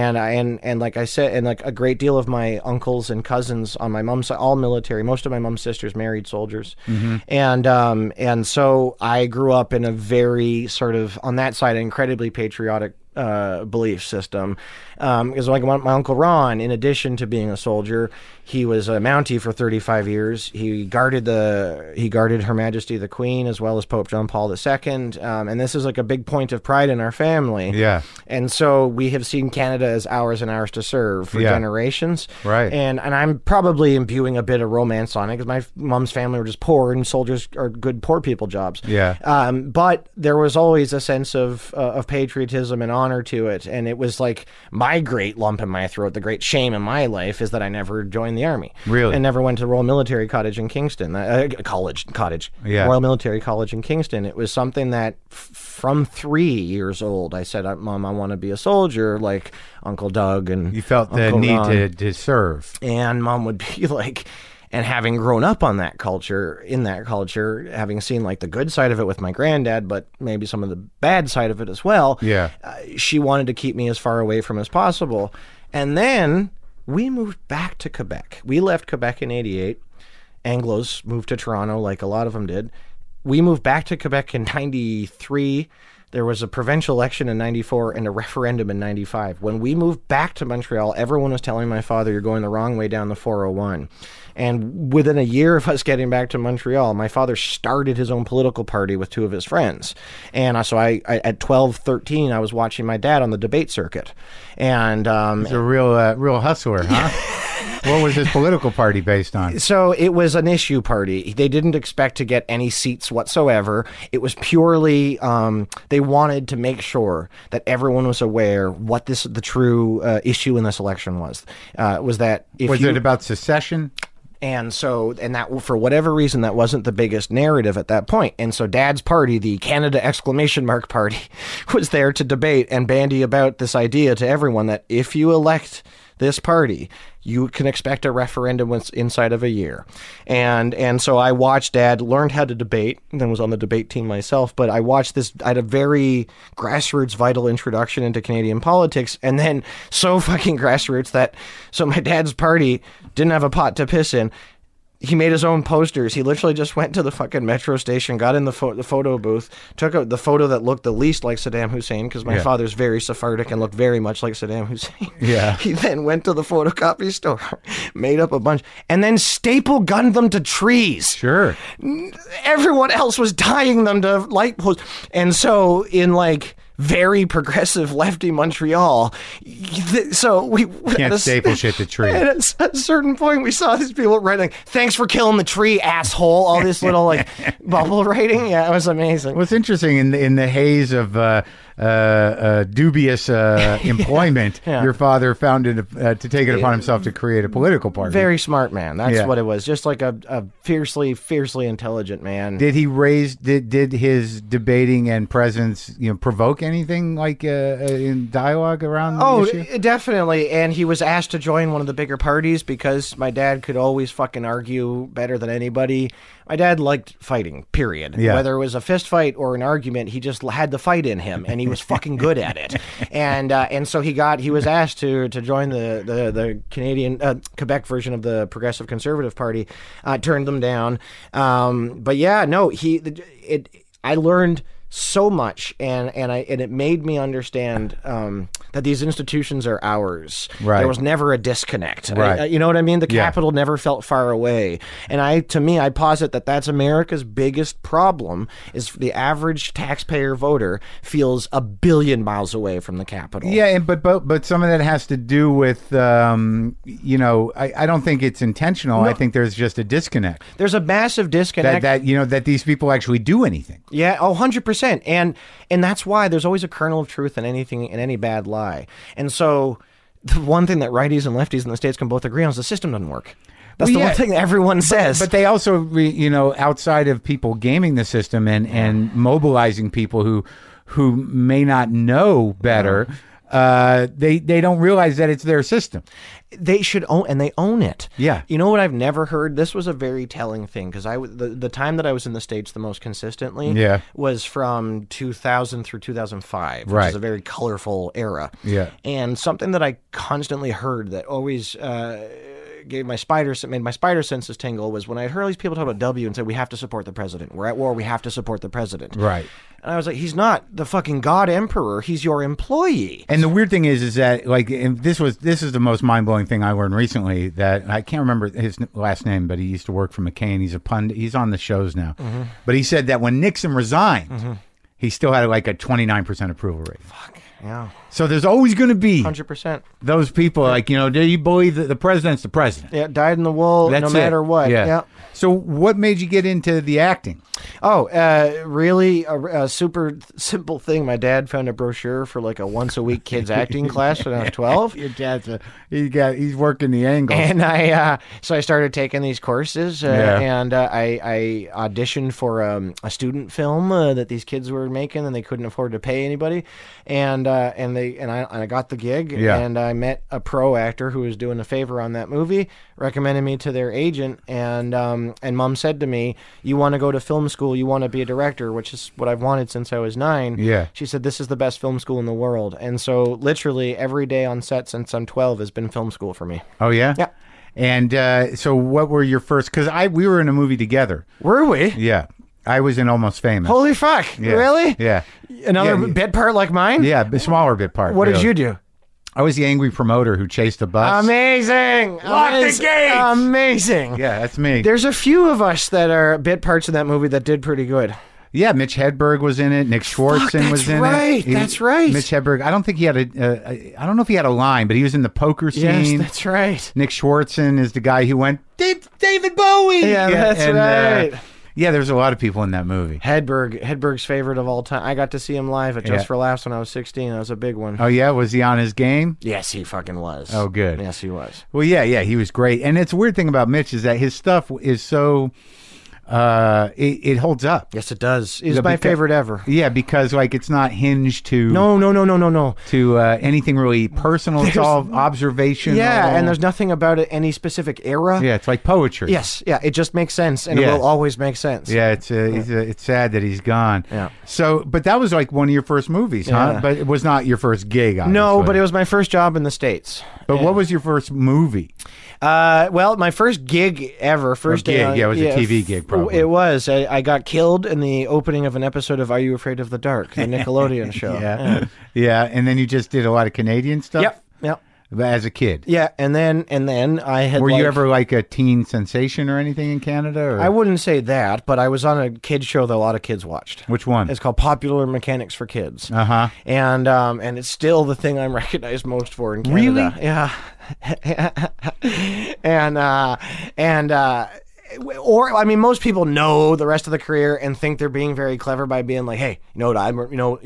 And like I said, and like a great deal of my uncles and cousins on my mom's side, all military. Most of my mom's sisters married soldiers. Mm-hmm. And so I grew up in a very sort of, on that side, incredibly patriotic belief system. Because like my Uncle Ron, in addition to being a soldier, he was a Mountie for 35 years. He guarded Her Majesty the Queen as well as Pope John Paul II. And this is like a big point of pride in our family. Yeah. And so we have seen Canada as ours and ours to serve for generations. Right. And I'm probably imbuing a bit of romance on it because my mom's family were just poor and soldiers are good poor people jobs. Yeah. But there was always a sense of patriotism and honor to it. And it was like my great lump in my throat, the great shame in my life is that I never joined the Army. Really? And never went to Royal Military Cottage in Kingston. Cottage. Yeah. Royal Military College in Kingston. It was something that from 3 years old, I said, Mom, I want to be a soldier like Uncle Doug and You felt the Uncle need Ron. to serve. And Mom would be like, and having grown up in that culture, having seen like the good side of it with my granddad, but maybe some of the bad side of it as well. Yeah. She wanted to keep me as far away from as possible. And then we moved back to Quebec. We left Quebec in 88. Anglos moved to Toronto like a lot of them did. We moved back to Quebec in 93. There was a provincial election in 94 and a referendum in 95. When we moved back to Montreal, everyone was telling my father, you're going the wrong way down the 401. And within a year of us getting back to Montreal, my father started his own political party with two of his friends. And so I at 12, 13, I was watching my dad on the debate circuit. And He's a real hustler, huh? What was his political party based on? So it was an issue party. They didn't expect to get any seats whatsoever. It was purely they wanted to make sure that everyone was aware what the true issue in this election was. Was that if it about secession? And that for whatever reason, that wasn't the biggest narrative at that point. And so Dad's party, the Canada Party, was there to debate and bandy about this idea to everyone that if you elect this party, you can expect a referendum inside of a year. And so I watched Dad, learned how to debate, and then was on the debate team myself. But I watched this. I had a very grassroots, vital introduction into Canadian politics, and then so fucking grassroots that my dad's party didn't have a pot to piss in. He made his own posters. He literally just went to the fucking metro station, got in the photo booth, took out the photo that looked the least like Saddam Hussein, because my father's very Sephardic and looked very much like Saddam Hussein. Yeah. He then went to the photocopy store, made up a bunch, and then staple gunned them to trees. Sure. Everyone else was tying them to light posts. And so in very progressive lefty Montreal. So we can't staple shit to tree. At a certain point, we saw these people writing, "Thanks for killing the tree, asshole." All this little bubble writing. Yeah, it was amazing. What's interesting in the haze of dubious employment, your father found it to take it upon himself to create a political party. Very smart man. That's what it was. Just like a fiercely intelligent man. Did he did his debating and presence provoke anything in dialogue around the issue? Definitely. And he was asked to join one of the bigger parties because my dad could always fucking argue better than anybody. My dad liked fighting, period. Yeah. Whether it was a fist fight or an argument, he just had the fight in him, and he was fucking good at it. And so he was asked to join the Canadian Quebec version of the Progressive Conservative Party. Turned them down. But yeah, no, I learned so much, and it made me understand that these institutions are ours. Right. There was never a disconnect. Right. You know what I mean? The capital never felt far away. And I posit that that's America's biggest problem is the average taxpayer voter feels a billion miles away from the capital. Yeah, but some of that has to do with I don't think it's intentional. No. I think there's just a disconnect. There's a massive disconnect that these people actually do anything. Yeah, 100%. And that's why there's always a kernel of truth in any bad lie. And so the one thing that righties and lefties in the States can both agree on is the system doesn't work. That's the one thing that everyone says. But they also, outside of people gaming the system and mobilizing people who may not know better, they don't realize that it's their system. They should own, and they own it. Yeah. You know what I've never heard? This was a very telling thing, because the time that I was in the States the most consistently was from 2000 through 2005, which is a very colorful era. Yeah. And something that I constantly heard that always made my spider senses tingle was when I heard all these people talk about W and say, we have to support the president. We're at war. We have to support the president. Right. And I was like, he's not the fucking God Emperor. He's your employee. And the weird thing is that this is the most mind-blowing thing I learned recently, that I can't remember his last name, but he used to work for McCain. He's a pundit. He's on the shows now. Mm-hmm. But he said that when Nixon resigned, he still had a 29% approval rate. Fuck. Yeah. So there's always going to be 100% those people do you believe that the president's the president? Yeah, dyed in the wool no matter what. Yeah. So what made you get into the acting? Oh, really a super simple thing. My dad found a brochure for a once-a-week kids acting class when I was 12. Your dad's he's working the angles. And so I started taking these courses, and I auditioned for a student film that these kids were making, and they couldn't afford to pay anybody, and I got the gig, and I met a pro actor who was doing a favor on that movie, recommended me to their agent, and Mom said to me, "You want to go to film school? You want to be a director?" Which is what I've wanted since I was 9. Yeah. She said, "This is the best film school in the world," and so literally every day on set since I'm 12 has been film school for me. Oh yeah. Yeah. And so, what were your first? Because we were in a movie together. Were we? Yeah. I was in Almost Famous. Holy fuck! Yeah. Really? Yeah. Another bit part like mine? Yeah, a smaller bit part. What did you do? I was the angry promoter who chased the bus. Amazing! Lock the gates! Amazing! Yeah, that's me. There's a few of us that are bit parts in that movie that did pretty good. Yeah, Mitch Hedberg was in it. Nick Swartzen was in right. it. That's right. Mitch Hedberg. I don't think he had I don't know if he had a line, but he was in the poker scene. Yes, that's right. Nick Swartzen is the guy who went, David Bowie. Yeah, that's right. Yeah, there's a lot of people in that movie. Hedberg's favorite of all time. I got to see him live at Just for Laughs when I was 16. That was a big one. Oh, yeah? Was he on his game? Yes, he fucking was. Oh, good. Yes, he was. Well, yeah, he was great. And it's a weird thing about Mitch is that his stuff is so... it holds up. Yes, it does. He's my favorite ever. Yeah, because like it's not hinged to no to anything really personal. It's all observation. Yeah, and there's nothing about it any specific era. Yeah, it's like poetry. Yes, yeah, it just makes sense, and it will always make sense. Yeah, it's sad that he's gone. Yeah. So, but that was like one of your first movies, huh? Yeah. But it was not your first gig. Obviously. No, but it was my first job in the States. But what was your first movie? Well, my first gig ever, first gig, day. it was a TV gig, probably. It was. I got killed in the opening of an episode of Are You Afraid of the Dark, the Nickelodeon show. Yeah, and then you just did a lot of Canadian stuff. Yep. As a kid. Yeah, and then I had. Were you ever like a teen sensation or anything in Canada? Or? I wouldn't say that, but I was on a kids show that a lot of kids watched. Which one? It's called Popular Mechanics for Kids. Uh-huh. And it's still the thing I'm recognized most for in Canada. Really? Yeah. Or I mean, most people know the rest of the career and think they're being very clever by being like, "Hey, you know what I'm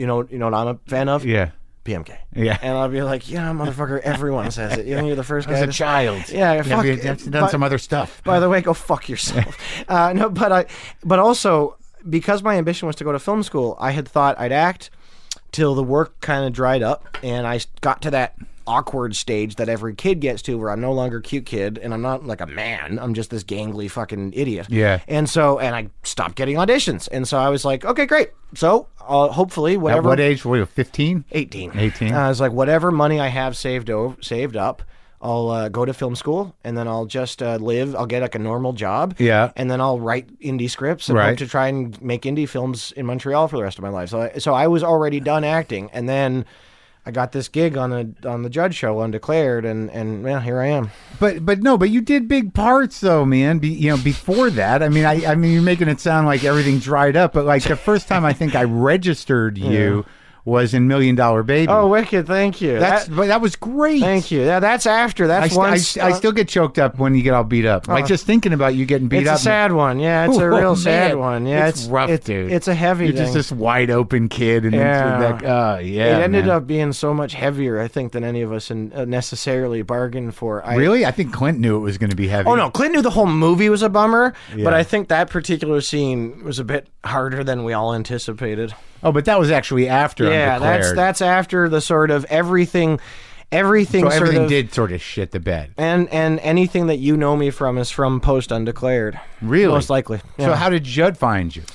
a fan of? Yeah. PMK." Yeah. And I'll be like, "Yeah, motherfucker, everyone says it. You think you're the first guy as a child. Yeah, fuck you've done some other stuff. By the way, go fuck yourself." No, but also because my ambition was to go to film school, I had thought I'd act till the work kind of dried up, and I got to that awkward stage that every kid gets to where I'm no longer a cute kid and I'm not like a man. I'm just this gangly fucking idiot. Yeah. And I stopped getting auditions. And so I was like, okay, great. So hopefully whatever. At what age were you, 15? 18. 18. I was like, whatever money I have saved up, I'll go to film school and then I'll just I'll get like a normal job. Yeah. And then I'll write indie scripts and hope to try and make indie films in Montreal for the rest of my life. So I was already done acting, and then I got this gig on the Judge Show, Undeclared, and well, here I am. But you did big parts though, man. Before that, I mean, you're making it sound like everything dried up, but like the first time I think I registered you was in $1 Million Baby. Oh, wicked! Thank you. But that was great. Thank you. Yeah, that's after. That's I still get choked up when you get all beat up. Like just thinking about you getting beat up. It's a sad one. Yeah, it's a real sad one. Yeah, it's rough, dude. It's a heavy. You're just this wide open kid, and it ended up being so much heavier, I think, than any of us necessarily bargained for. Really, I think Clint knew it was going to be heavy. Oh no, Clint knew the whole movie was a bummer, but I think that particular scene was a bit harder than we all anticipated. Oh, but that was actually after. Yeah, Undeclared. that's after the sort of everything. So everything did sort of shit the bed. And anything that you know me from is from post Undeclared. Really? Most likely. Yeah. So how did Judd find you?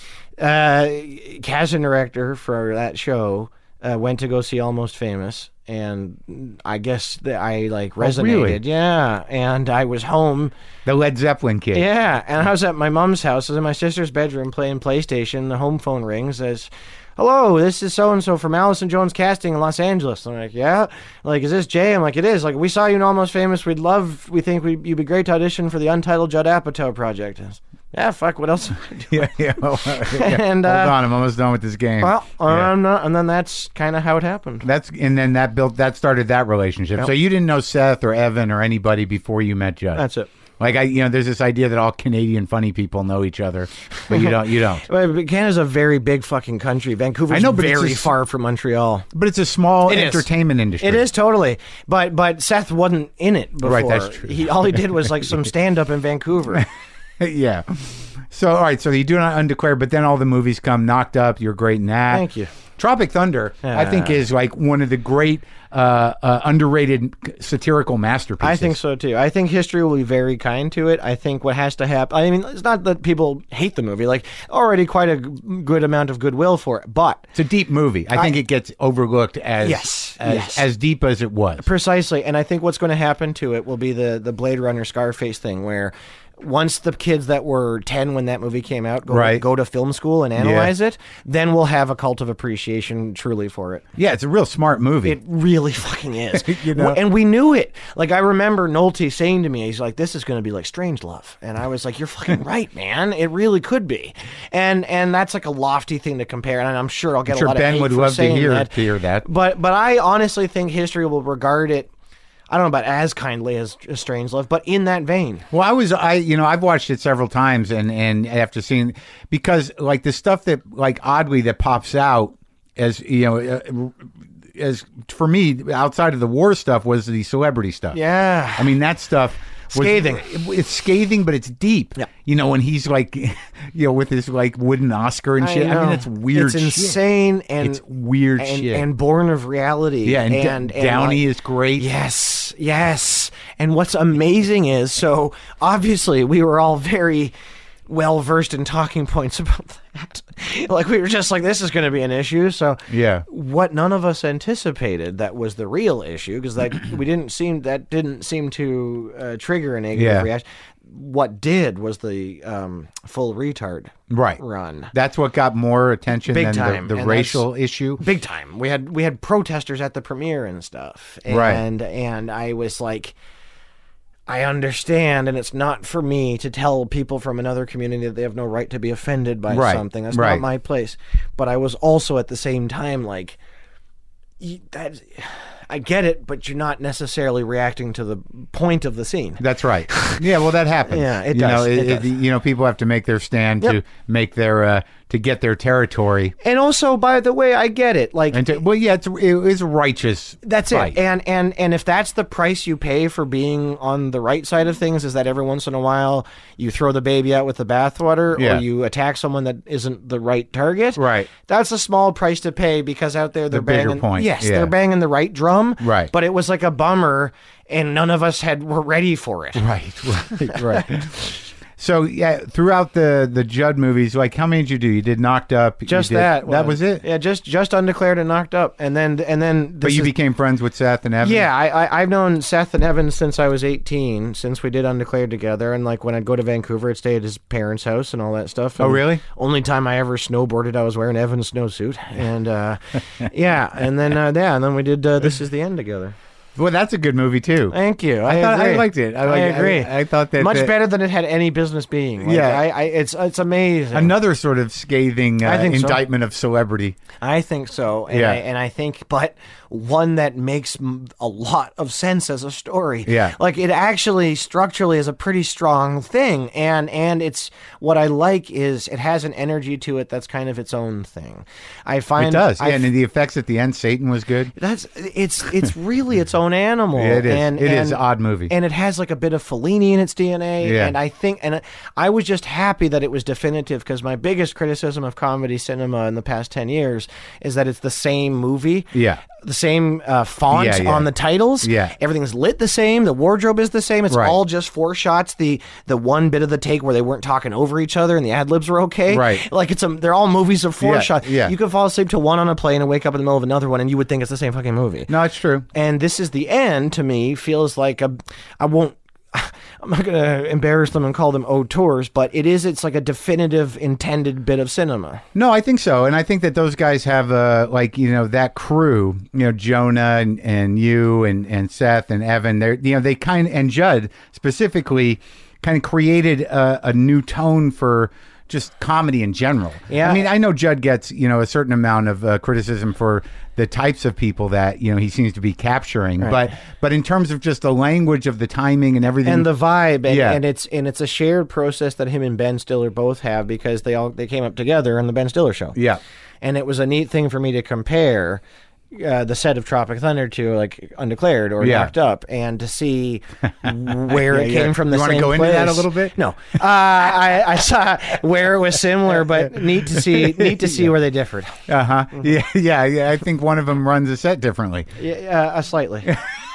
Casting director for that show went to go see Almost Famous, and I guess that I resonated. Really? Yeah, and I was home. The Led Zeppelin kid. Yeah, and I was at my mom's house. I was in my sister's bedroom playing PlayStation. The home phone rings. Says, "Hello, this is so-and-so from Allison Jones Casting in Los Angeles." I'm like, "Yeah." Like, "Is this Jay?" I'm like, "It is." Like, "We saw you in Almost Famous. We think you'd be great to audition for the Untitled Judd Apatow project." Yeah, fuck, what else? Yeah. And hold on, I'm almost done with this game. Well, and then that's kind of how it happened. That started that relationship. Yep. So you didn't know Seth or Evan or anybody before you met Judd. That's it. Like there's this idea that all Canadian funny people know each other, but you don't. But Canada's a very big fucking country. Vancouver's very far from Montreal. But it's a small entertainment industry. It is totally. But Seth wasn't in it before. Right, that's true. All he did was some stand up in Vancouver. Yeah. So all right, so you do not Undeclared, but then all the movies come. Knocked Up, you're great in that. Thank you. Tropic Thunder, I think, is like one of the great underrated satirical masterpieces. I think so too. I think history will be very kind to it. I think what has to happen, I mean, it's not that people hate the movie, already quite a good amount of goodwill for it, but it's a deep movie. I think it gets overlooked as deep as it was. Precisely. And I think what's going to happen to it will be the Blade Runner Scarface thing, where once the kids that were 10 when that movie came out go to film school and analyze it, then we'll have a cult of appreciation truly for it. Yeah, it's a real smart movie. It really fucking is. And we knew it. Like, I remember Nolte saying to me, he's like, "This is going to be like Strangelove." And I was like, "You're fucking right, man. It really could be." and that's like a lofty thing to compare, and I'm sure I'll get I'm sure a lot Ben of hate would for love to saying hear that. But I honestly think history will regard it, I don't know about as kindly as Strangelove, but in that vein. Well, I've watched it several times, and after seeing, because like the stuff that like oddly that pops out as as for me outside of the war stuff was the celebrity stuff. Yeah, I mean that stuff. Scathing. It's scathing, but it's deep. Yeah. When he's like, with his like wooden Oscar and shit. I mean, it's weird. It's insane, and it's weird shit, and born of reality. Yeah, and Downey is great. Yes. And what's amazing is, so obviously we were all very well versed in talking points about that. Like we were just like, this is going to be an issue. So yeah, what none of us anticipated that was the real issue, because that didn't seem to trigger a negative reaction. What did was the full retard run. That's what got more attention big than time. the racial issue. Big time. We had protesters at the premiere and stuff, and I was like, I understand, and it's not for me to tell people from another community that they have no right to be offended by something. That's not my place. But I was also at the same time like, I get it, but you're not necessarily reacting to the point of the scene. That's right. Yeah, well, that happens. Yeah, it does. People have to make their stand to make their to get their territory. And also, by the way, I get it. Like, it is righteous. That's fight. it. And if that's the price you pay for being on the right side of things, is that every once in a while you throw the baby out with the bathwater, or you attack someone that isn't the right target. Right. That's a small price to pay, because out there they're banging. Bigger point. Yes, they're banging the right drum. Right. But it was like a bummer, and none of us were ready for it. Right. So yeah, throughout the Judd movies, like how many did you do? You did Knocked Up. Just that. That was it. Yeah, just Undeclared and Knocked Up, and then. But you became friends with Seth and Evan. Yeah, I've known Seth and Evan since I was 18, since we did Undeclared together, and like when I'd go to Vancouver, I'd stay at his parents' house and all that stuff. And really? Only time I ever snowboarded, I was wearing Evan's snowsuit, and and then we did This Is the End together. Well, that's a good movie too. Thank you. I liked it. I agree. I thought that much better than it had any business being. Like, it's amazing. Another sort of scathing indictment of celebrity. I think so. And I think, but one that makes a lot of sense as a story. Yeah. Like it actually structurally is a pretty strong thing. And it's what I like is it has an energy to it that's kind of its own thing. I find it does. And the effects at the end, Satan was good. It's really its own animal. Yeah, it is. It is an odd movie. And it has like a bit of Fellini in its DNA. Yeah. And I think, and I was just happy that it was definitive, because my biggest criticism of comedy cinema in the past 10 years is that it's the same movie. Yeah. The same font on the titles. Yeah. Everything's lit the same. The wardrobe is the same. It's all just 4 shots. The one bit of the take where they weren't talking over each other and the ad libs were okay. Right. Like they're all movies of 4 shots. Yeah. You could fall asleep to one on a plane and wake up in the middle of another one, and you would think it's the same fucking movie. No, it's true. And This Is the End, to me, feels like I'm not going to embarrass them and call them auteurs, but it's like a definitive intended bit of cinema. No, I think so. And I think that those guys have that crew, Jonah and you and Seth and Evan, they kind of, and Judd specifically kind of created a new tone for just comedy in general. Yeah. I mean, I know Judd gets, a certain amount of criticism for the types of people that, he seems to be capturing. Right. But in terms of just the language of the timing and everything. And the vibe. And it's a shared process that him and Ben Stiller both have, because they came up together on the Ben Stiller show. Yeah. And it was a neat thing for me to compare the set of Tropic Thunder to like Undeclared or Knocked Up, and to see where it came from. The same place. You want to go into that a little bit? No, I saw where it was similar, but neat to see where they differed. Mm-hmm. Yeah. I think one of them runs a set differently. Yeah, slightly.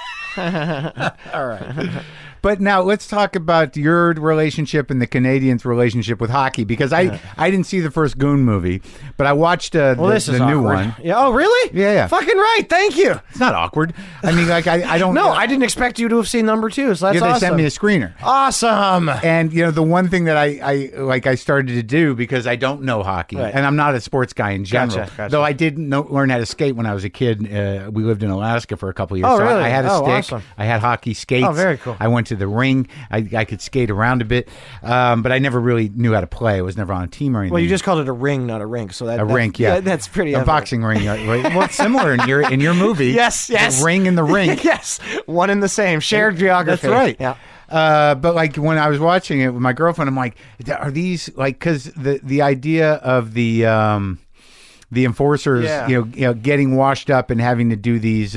All right. But now let's talk about your relationship and the Canadians' relationship with hockey, because I didn't see the first Goon movie, but I watched the new one. Yeah. Oh, really? Yeah. Fucking right. Thank you. It's not awkward. I mean, like I don't. No, I didn't expect you to have seen number 2. So that's awesome. They sent me a screener. Awesome. And the one thing that I started to do, because I don't know hockey, and I'm not a sports guy in general. Gotcha. Though I did learn how to skate when I was a kid. We lived in Alaska for a couple of years. Oh, so really? I had a stick. Awesome. I had hockey skates. Oh, very cool. I went to the ring. I could skate around a bit, but I never really knew how to play. I was never on a team or anything. Well, you just called it a ring, not a rink. So a rink, yeah. That's pretty a evident. boxing ring. Right? Well, it's similar in your movie. Yes. The ring and the rink. Yes, one and the same. Shared geography. That's right. Yeah. But like when I was watching it with my girlfriend, I'm like, are these like, because the idea of the enforcers, Yeah. you know, getting washed up and having to do these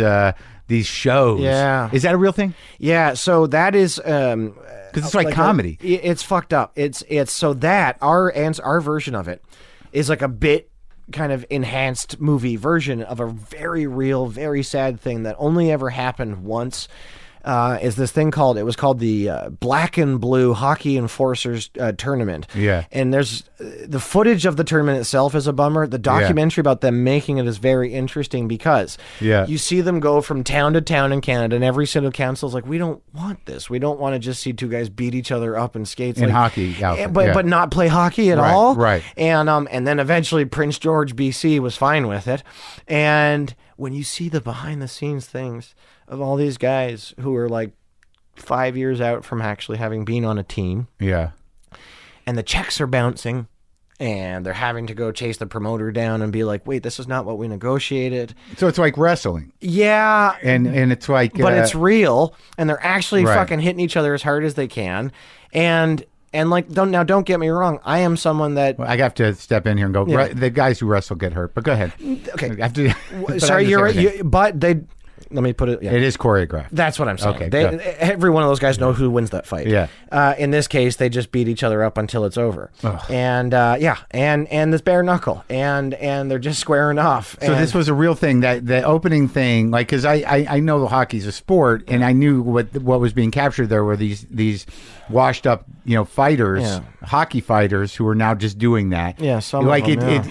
shows. Yeah. Is that a real thing? Yeah, so that is Because it's like comedy. It's fucked up. It's so that our version of it is like a bit kind of enhanced movie version of a very real, very sad thing that only ever happened once. Is this thing called the Black and Blue Hockey Enforcers Tournament. Yeah. And there's the footage of the tournament itself is a bummer. The documentary about them making it is very interesting because you see them go from town to town in Canada, and every single council's like, we don't want this. We don't want to just see two guys beat each other up in skates. In like, hockey outfit, but not play hockey at Right, all. right. And then eventually Prince George, BC was fine with it. And when you see the behind the scenes things of all these guys who are like 5 years out from actually having been on a team, Yeah. and the checks are bouncing, and they're having to go chase the promoter down and be like, wait, this is not what we negotiated. So it's like wrestling. Yeah. And it's like... But it's real, and they're actually Right. fucking hitting each other as hard as they can. And like, don't get me wrong, I am someone that... I have to step in here and go, Yeah. the guys who wrestle get hurt, but go ahead. Okay. I have to, but Sorry, I you're understand right. But they... Let me put it... Yeah. It is choreographed. That's what I'm saying. Okay, They, good. every one of those guys know who wins that fight. Yeah. In this case, they just beat each other up until it's over. And and this bare knuckle, and they're just squaring off. So this was a real thing. That the opening thing, like, because I know the hockey's a sport, and I knew what was being captured there were these washed up, you know, fighters, Yeah. hockey fighters who are now just doing that. Yeah, some like of them,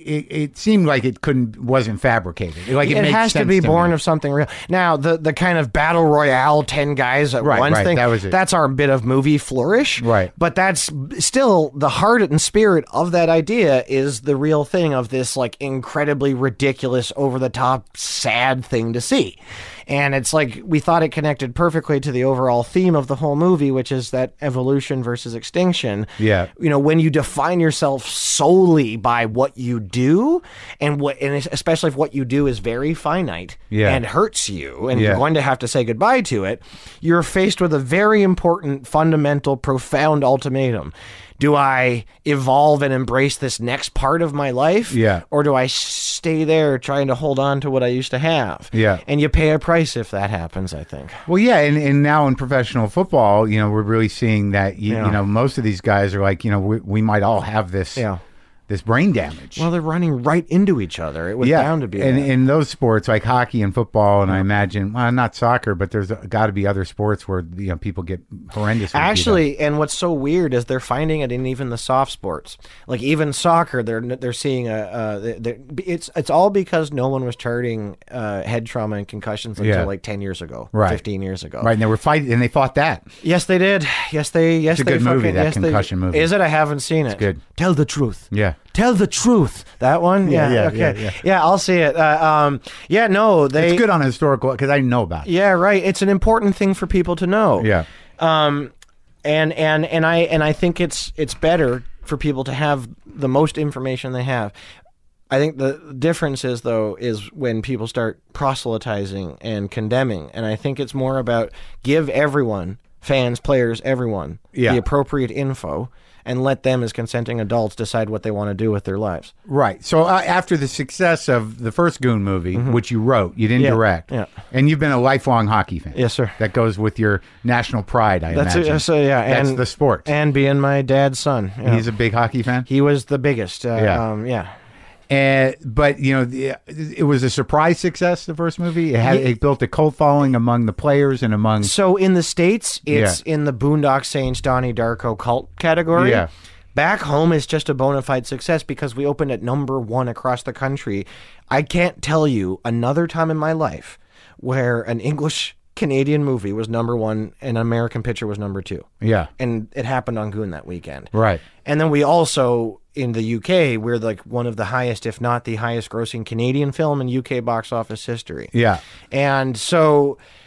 it seemed like it wasn't fabricated. Like it it makes has to sense be born me. of something real. Now, the kind of battle royale, 10 guys at Right, once right, thing, that was it. that's our bit of movie flourish. Right. But that's still the heart and spirit of that idea is the real thing of this like incredibly ridiculous, over the top, sad thing to see. And it's like we thought it connected perfectly to the overall theme of the whole movie, which is that evolution versus extinction. Yeah. You know, when you define yourself solely by what you do, and especially if what you do is very finite and hurts you, and you're going to have to say goodbye to it, you're faced with a very important, fundamental, profound ultimatum. Do I evolve and embrace this next part of my life? Yeah. Or do I stay there trying to hold on to what I used to have? Yeah. And you pay a price if that happens, I think. Well, yeah, and now in professional football, you know, we're really seeing that, you know, most of these guys are like, you know, we might all have this this brain damage. Well, they're running right into each other. It was bound to be and that. in those sports like hockey and football, and I imagine, well, not soccer, but there's got to be other sports where, you know, people get horrendously beat up. Actually, and what's so weird is they're finding it in even the soft sports, like even soccer. They're seeing it's all because no one was charting head trauma and concussions until like 10 years ago, Right. 15 years ago. Right, and they were fighting, and they fought that. Yes, they did. Yes, they. It's a good movie, that concussion movie. Is it? I haven't seen it. good. Tell the truth. Yeah. Tell the truth. That one? Yeah, Okay. yeah. I'll see it. No, they. It's good on a historical, because I know about it. Yeah, right. It's an important thing for people to know. Yeah. And I think it's better for people to have the most information they have. I think the difference is when people start proselytizing and condemning, and I think it's more about give everyone, fans, players, everyone, the appropriate info, and let them as consenting adults decide what they want to do with their lives. Right. So after the success of the first Goon movie, which you wrote, you didn't direct, and you've been a lifelong hockey fan. Yes, sir. That goes with your national pride, I imagine. That's That's the sport. and being my dad's son. He's a big hockey fan. He was the biggest. But you know, it was a surprise success. The first movie, it built a cult following among the players and among. So in the States, it's in the Boondock Saints, Donnie Darko cult category. Yeah. Back home, it's just a bona fide success because we opened at #1 across the country. I can't tell you another time in my life where an English Canadian movie was #1 and an American picture was #2. Yeah. And it happened on Goon that weekend. Right. And then we also, in the UK, we're like one of the highest, if not the highest grossing Canadian film in UK box office history. Yeah. And so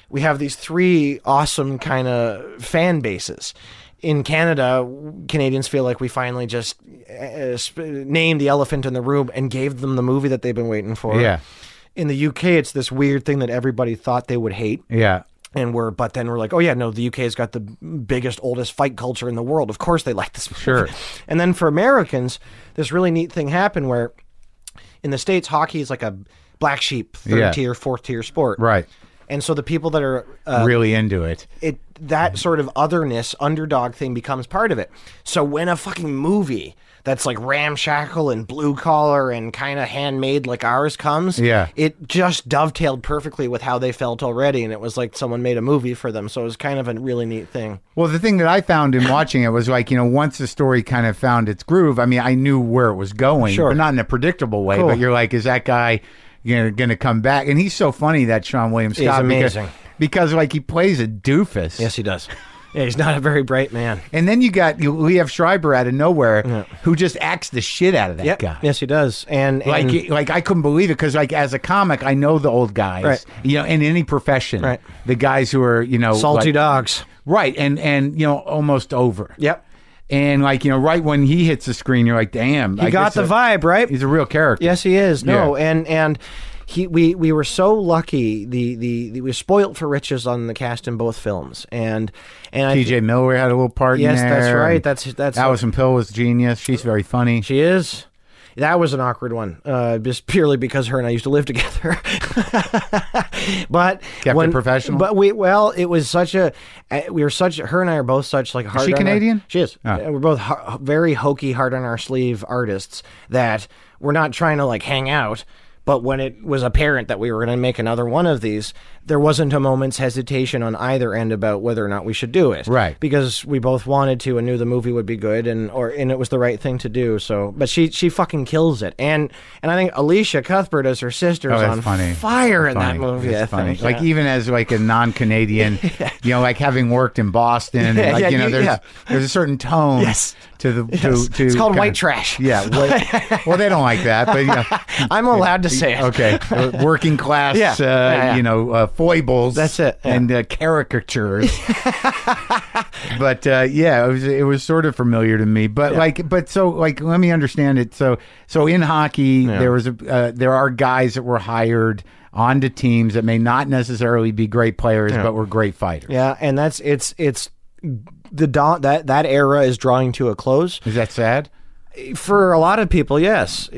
we have these three awesome kind of fan bases. In Canada, Canadians feel like we finally just named the elephant in the room and gave them the movie that they've been waiting for. Yeah. In the UK, it's this weird thing that everybody thought they would hate. Yeah. But then we're like, oh yeah, no, the UK has got the biggest, oldest fight culture in the world. Of course they like this movie. Sure. And then for Americans, this really neat thing happened where in the States, hockey is like a black sheep, third tier, fourth tier sport. Right. And so the people that are really into it, that sort of otherness, underdog thing becomes part of it. So when a fucking movie that's like ramshackle and blue collar and kind of handmade like ours comes, it just dovetailed perfectly with how they felt already. And it was like someone made a movie for them. So it was kind of a really neat thing. Well, the thing that I found in watching it was like, once the story kind of found its groove, I mean, I knew where it was going, but not in a predictable way. But you're like, is that guy going to come back? And he's so funny, that Sean William Scott. He's amazing. Because like he plays a doofus. Yes, he does. Yeah, he's not a very bright man. And then you got Liev Schreiber out of nowhere, who just acts the shit out of that guy. Yes, he does. And like I couldn't believe it, because like as a comic, I know the old guys, in any profession, the guys who are salty dogs, right, and almost over. Yep. And like right when he hits the screen, you're like, damn, he got the vibe, right? He's a real character. Yes, he is. No, and. We were so lucky. We were spoiled for riches on the cast in both films, and T.J. Miller had a little part in there. Yes, that's right. That's Alison Pill was genius. She's very funny. She is. That was an awkward one, just purely because her and I used to live together. But kept it professional. But it was such a. Her and I are both such like hard. Is she Canadian? She is. Oh. We're both very hokey, hard on our sleeve artists that we're not trying to like hang out. But when it was apparent that we were going to make another one of these, there wasn't a moment's hesitation on either end about whether or not we should do it. Right. Because we both wanted to and knew the movie would be good and it was the right thing to do. So, but she fucking kills it. And I think Alicia Cuthbert as her sister is on fire in that movie. It's funny. Yeah. Like even as like a non-Canadian, like having worked in Boston, and like there's a certain tone. Yes. To the to it's called white trash. Yeah. Well, they don't like that, but I'm allowed to say it. Okay. Working class. Foibles. That's it. Yeah. And caricatures. But it was sort of familiar to me. But let me understand it. So in hockey, there are guys that were hired onto teams that may not necessarily be great players, but were great fighters. Yeah, and that's it's. That era is drawing to a close. Is that sad? For a lot of people, yes.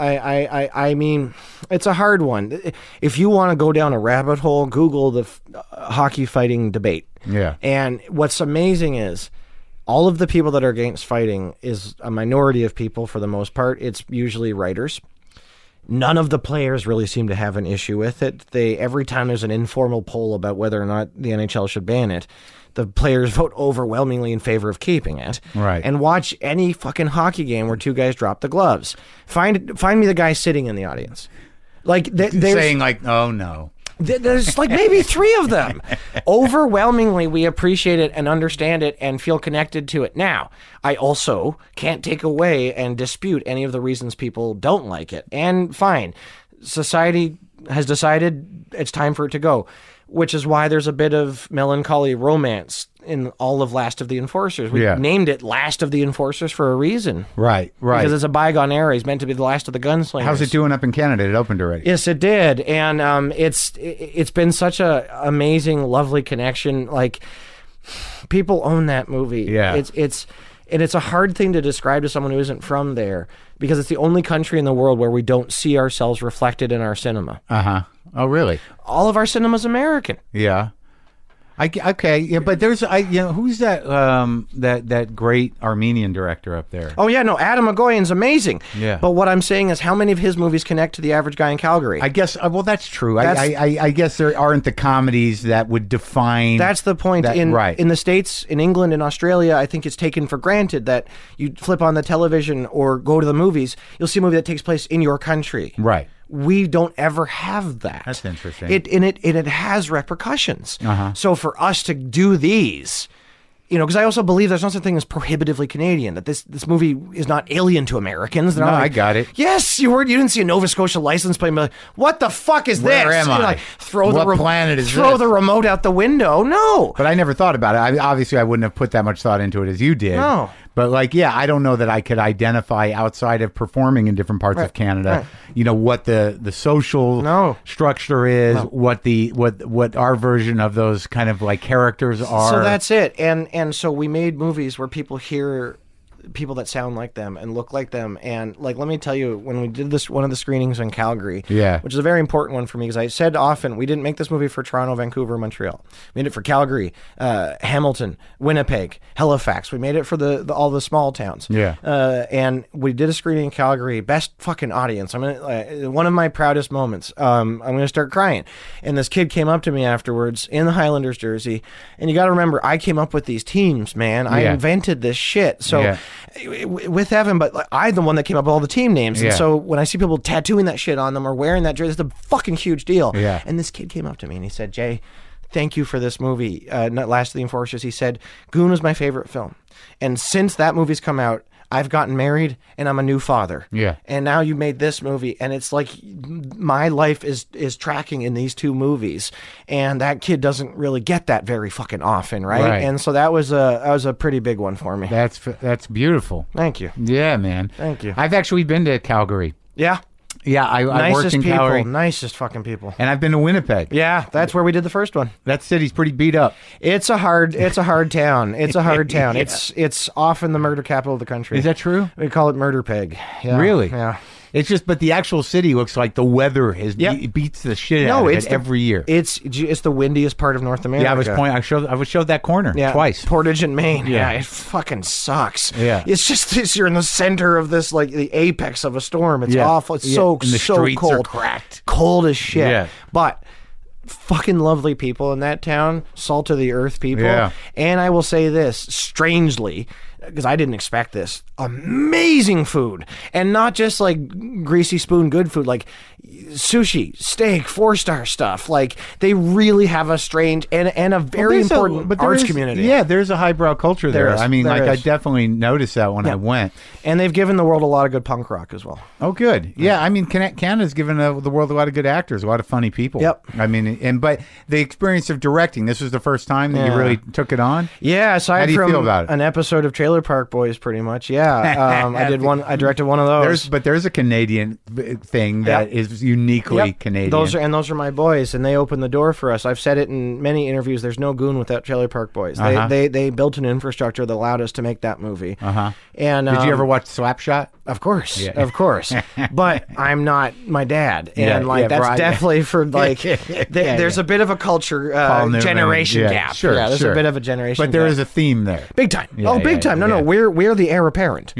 I mean, it's a hard one. If you want to go down a rabbit hole, Google the hockey fighting debate. Yeah. And what's amazing is all of the people that are against fighting is a minority of people for the most part. It's usually writers. None of the players really seem to have an issue with it. Every time there's an informal poll about whether or not the NHL should ban it, the players vote overwhelmingly in favor of keeping it. Right. And watch any fucking hockey game where two guys drop the gloves. Find me the guy sitting in the audience. Like they're saying like, oh no. There's like maybe three of them. Overwhelmingly, we appreciate it and understand it and feel connected to it. Now, I also can't take away and dispute any of the reasons people don't like it. And fine, society has decided it's time for it to go, which is why there's a bit of melancholy romance in all of Last of the Enforcers. We named it Last of the Enforcers for a reason. Right. Because it's a bygone era. He's meant to be the last of the gunslingers. How's it doing up in Canada? It opened already. Yes, it did. And it's been such a amazing, lovely connection. Like, people own that movie. Yeah. It's a hard thing to describe to someone who isn't from there, because it's the only country in the world where we don't see ourselves reflected in our cinema. Uh-huh. Oh, really? All of our cinema's American. Yeah. Okay, yeah, but there's who's that that great Armenian director up there? Oh yeah, no, Adam Agoyan's amazing. Yeah. But what I'm saying is, how many of his movies connect to the average guy in Calgary? I guess. Well, that's true. I guess there aren't the comedies that would define. That's the point. In the States, in England, in Australia, I think it's taken for granted that you flip on the television or go to the movies, you'll see a movie that takes place in your country. Right. We don't ever have that. That's interesting. It has repercussions. Uh-huh. So for us to do these, because I also believe there's no such thing as prohibitively Canadian, that this movie is not alien to Americans. They're No, not I got it. Yes, you didn't see a Nova Scotia license plate and be like, what the fuck is Where this? am You're I? like, throw What the planet is throw this? the remote out the window. No. But I never thought about it. Obviously, I wouldn't have put that much thought into it as you did. No. But like, yeah, I don't know that I could identify outside of performing in different parts of Canada. What the social structure is, what our version of those kind of like characters are. So that's it. And so we made movies where people hear people that sound like them and look like them. And like, let me tell you, when we did one of the screenings in Calgary, which is a very important one for me, because I said often, we didn't make this movie for Toronto, Vancouver, Montreal. We made it for Calgary, Hamilton, Winnipeg, Halifax. We made it for all the small towns. And we did a screening in Calgary, best fucking audience. One of my proudest moments. I'm going to start crying. And this kid came up to me afterwards in the Highlanders jersey. And you got to remember, I came up with these teams, man. I invented this shit. So with Evan, but I'm the one that came up with all the team names. And so when I see people tattooing that shit on them or wearing that jersey, it's a fucking huge deal. And this kid came up to me and he said, Jay, thank you for this movie, Last of the Enforcers. He said, Goon was my favorite film. And since that movie's come out, I've gotten married and I'm a new father. And now you made this movie, and it's like my life is tracking in these two movies, and that kid doesn't really get that very fucking often, right? And so that was a pretty big one for me. That's beautiful. Thank you. Yeah, man. Thank you. I've actually been to Calgary. Yeah, I worked in Calgary. Nicest fucking people. And I've been to Winnipeg. Yeah, that's where we did the first one. That city's pretty beat up. It's a hard town. It's a hard town. It's often the murder capital of the country. Is that true? We call it Murder Peg. Yeah, really? Yeah. It's just, but the actual city looks like the weather beats the shit out of it every year. It's the windiest part of North America. Yeah, I was showed that corner twice. Portage and Maine. Yeah, it fucking sucks. Yeah, it's just you're in the center of this, like the apex of a storm. It's awful. It's so and the so streets cold, are cracked, cold as shit. Yeah, but fucking lovely people in that town, salt of the earth people. Yeah. And I will say this, strangely, because I didn't expect this, amazing food. And not just like greasy spoon good food, like sushi, steak, 4-star stuff. Like they really have a strange and a very important arts community. Yeah, there's a highbrow culture there. I mean, I definitely noticed that when I went. And they've given the world a lot of good punk rock as well. Oh, good. Yeah, I mean, Canada's given the world a lot of good actors, a lot of funny people. Yep. I mean, but the experience of directing, this was the first time that you really took it on? Yeah, aside How do you from feel about it? An episode of Trailer Park Boys, pretty much. Yeah, I directed one of those. There's a Canadian thing that is uniquely Canadian. Those are my boys, and they opened the door for us. I've said it in many interviews. There's no Goon without Trailer Park Boys. They built an infrastructure that allowed us to make that movie. And did you ever watch Slapshot? Of course, of course. But I'm not my dad, and that's definitely for like. There's a bit of a culture generation gap. Sure, there's a bit of a generation. But there is a theme there, big time. Big time. No, we're the heir apparent.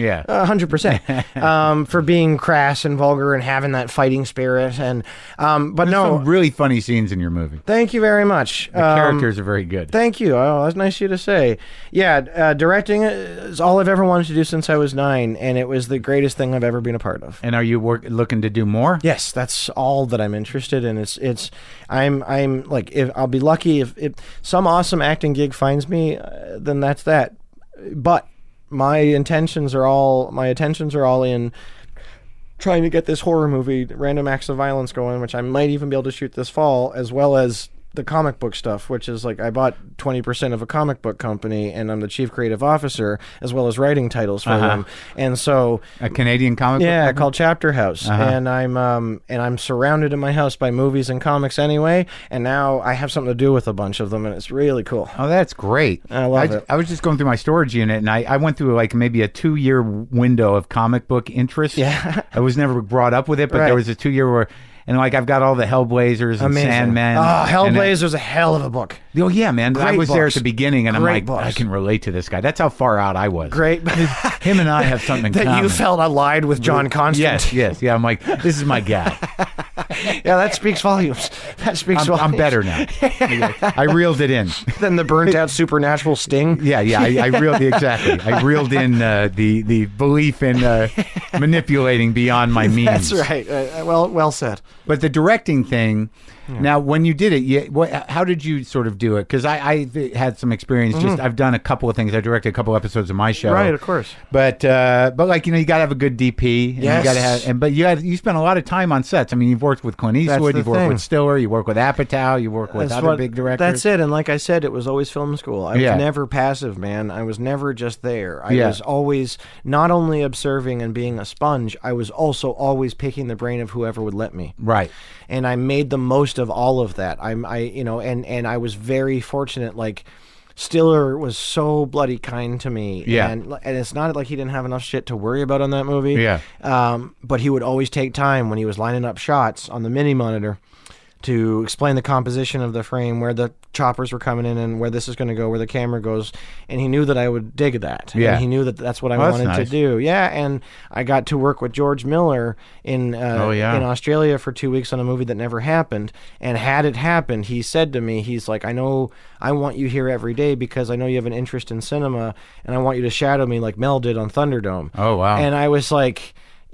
100%. For being crass and vulgar and having that fighting spirit, and there's some really funny scenes in your movie. Thank you very much. The characters are very good. Thank you. Oh, that's nice of you to say. Yeah, directing is all I've ever wanted to do since I was 9, and it was the greatest thing I've ever been a part of. And are you looking to do more? Yes, that's all that I'm interested in. I'm like, if I'll be lucky if some awesome acting gig finds me, then that's that. But my attentions are all in trying to get this horror movie, Random Acts of Violence, going, which I might even be able to shoot this fall, as well as the comic book stuff, which is like I bought 20% of a comic book company, and I'm the chief creative officer, as well as writing titles for them. And so a Canadian comic book called Chapter House, and I'm surrounded in my house by movies and comics anyway, and now I have something to do with a bunch of them, and it's really cool. Oh, that's great. I love it. I was just going through my storage unit, and I went through like maybe a 2-year window of comic book interest. Yeah. I was never brought up with it, but there was a 2-year where. And like I've got all the Hellblazers and Sandman. Oh, Hellblazer's a hell of a book. Oh yeah, man! Great I was there at the beginning, and I'm like, books. I can relate to this guy. That's how far out I was. Great. Him and I have something in that common. You felt allied with John Constantine. Yes. Yeah, I'm like, this is my guy. Yeah, that speaks volumes. that speaks I'm better now. I reeled it in. Than the burnt out supernatural sting. Yeah. I reeled exactly. I reeled in the belief in manipulating beyond my means. That's right. Well said. But the directing thing. Now, when you did it, how did you sort of do it? Because I had some experience. Just I've done a couple of things. I directed a couple episodes of my show, Right, of course. But like you got to have a good DP. And Yes. You got to have, but you spent a lot of time on sets. I mean, you've worked with Clint Eastwood, you've worked with Stiller, you work with Apatow, you work with other big directors. That's it. And like I said, it was always film school. I was Yeah. never passive, man. I was never just there. I Yeah. was always not only observing and being a sponge, I was also always picking the brain of whoever would let me. Right. And I made the most of all of that. And I was very fortunate. Like Stiller was so bloody kind to me. Yeah. And it's not like he didn't have enough shit to worry about on that movie. Yeah. But he would always take time when he was lining up shots on the mini monitor to explain the composition of the frame, where the choppers were coming in and where this is going to go, where the camera goes. And he knew that I would dig that. Yeah. And he knew that that's what I Well, wanted that's to nice. do. Yeah. And I got to work with George Miller in Australia for 2 weeks on a movie that never happened. And had it happened, he said to me, he's like, I know I want you here every day because I know you have an interest in cinema and I want you to shadow me like Mel did on Thunderdome. Oh, wow. And I was like,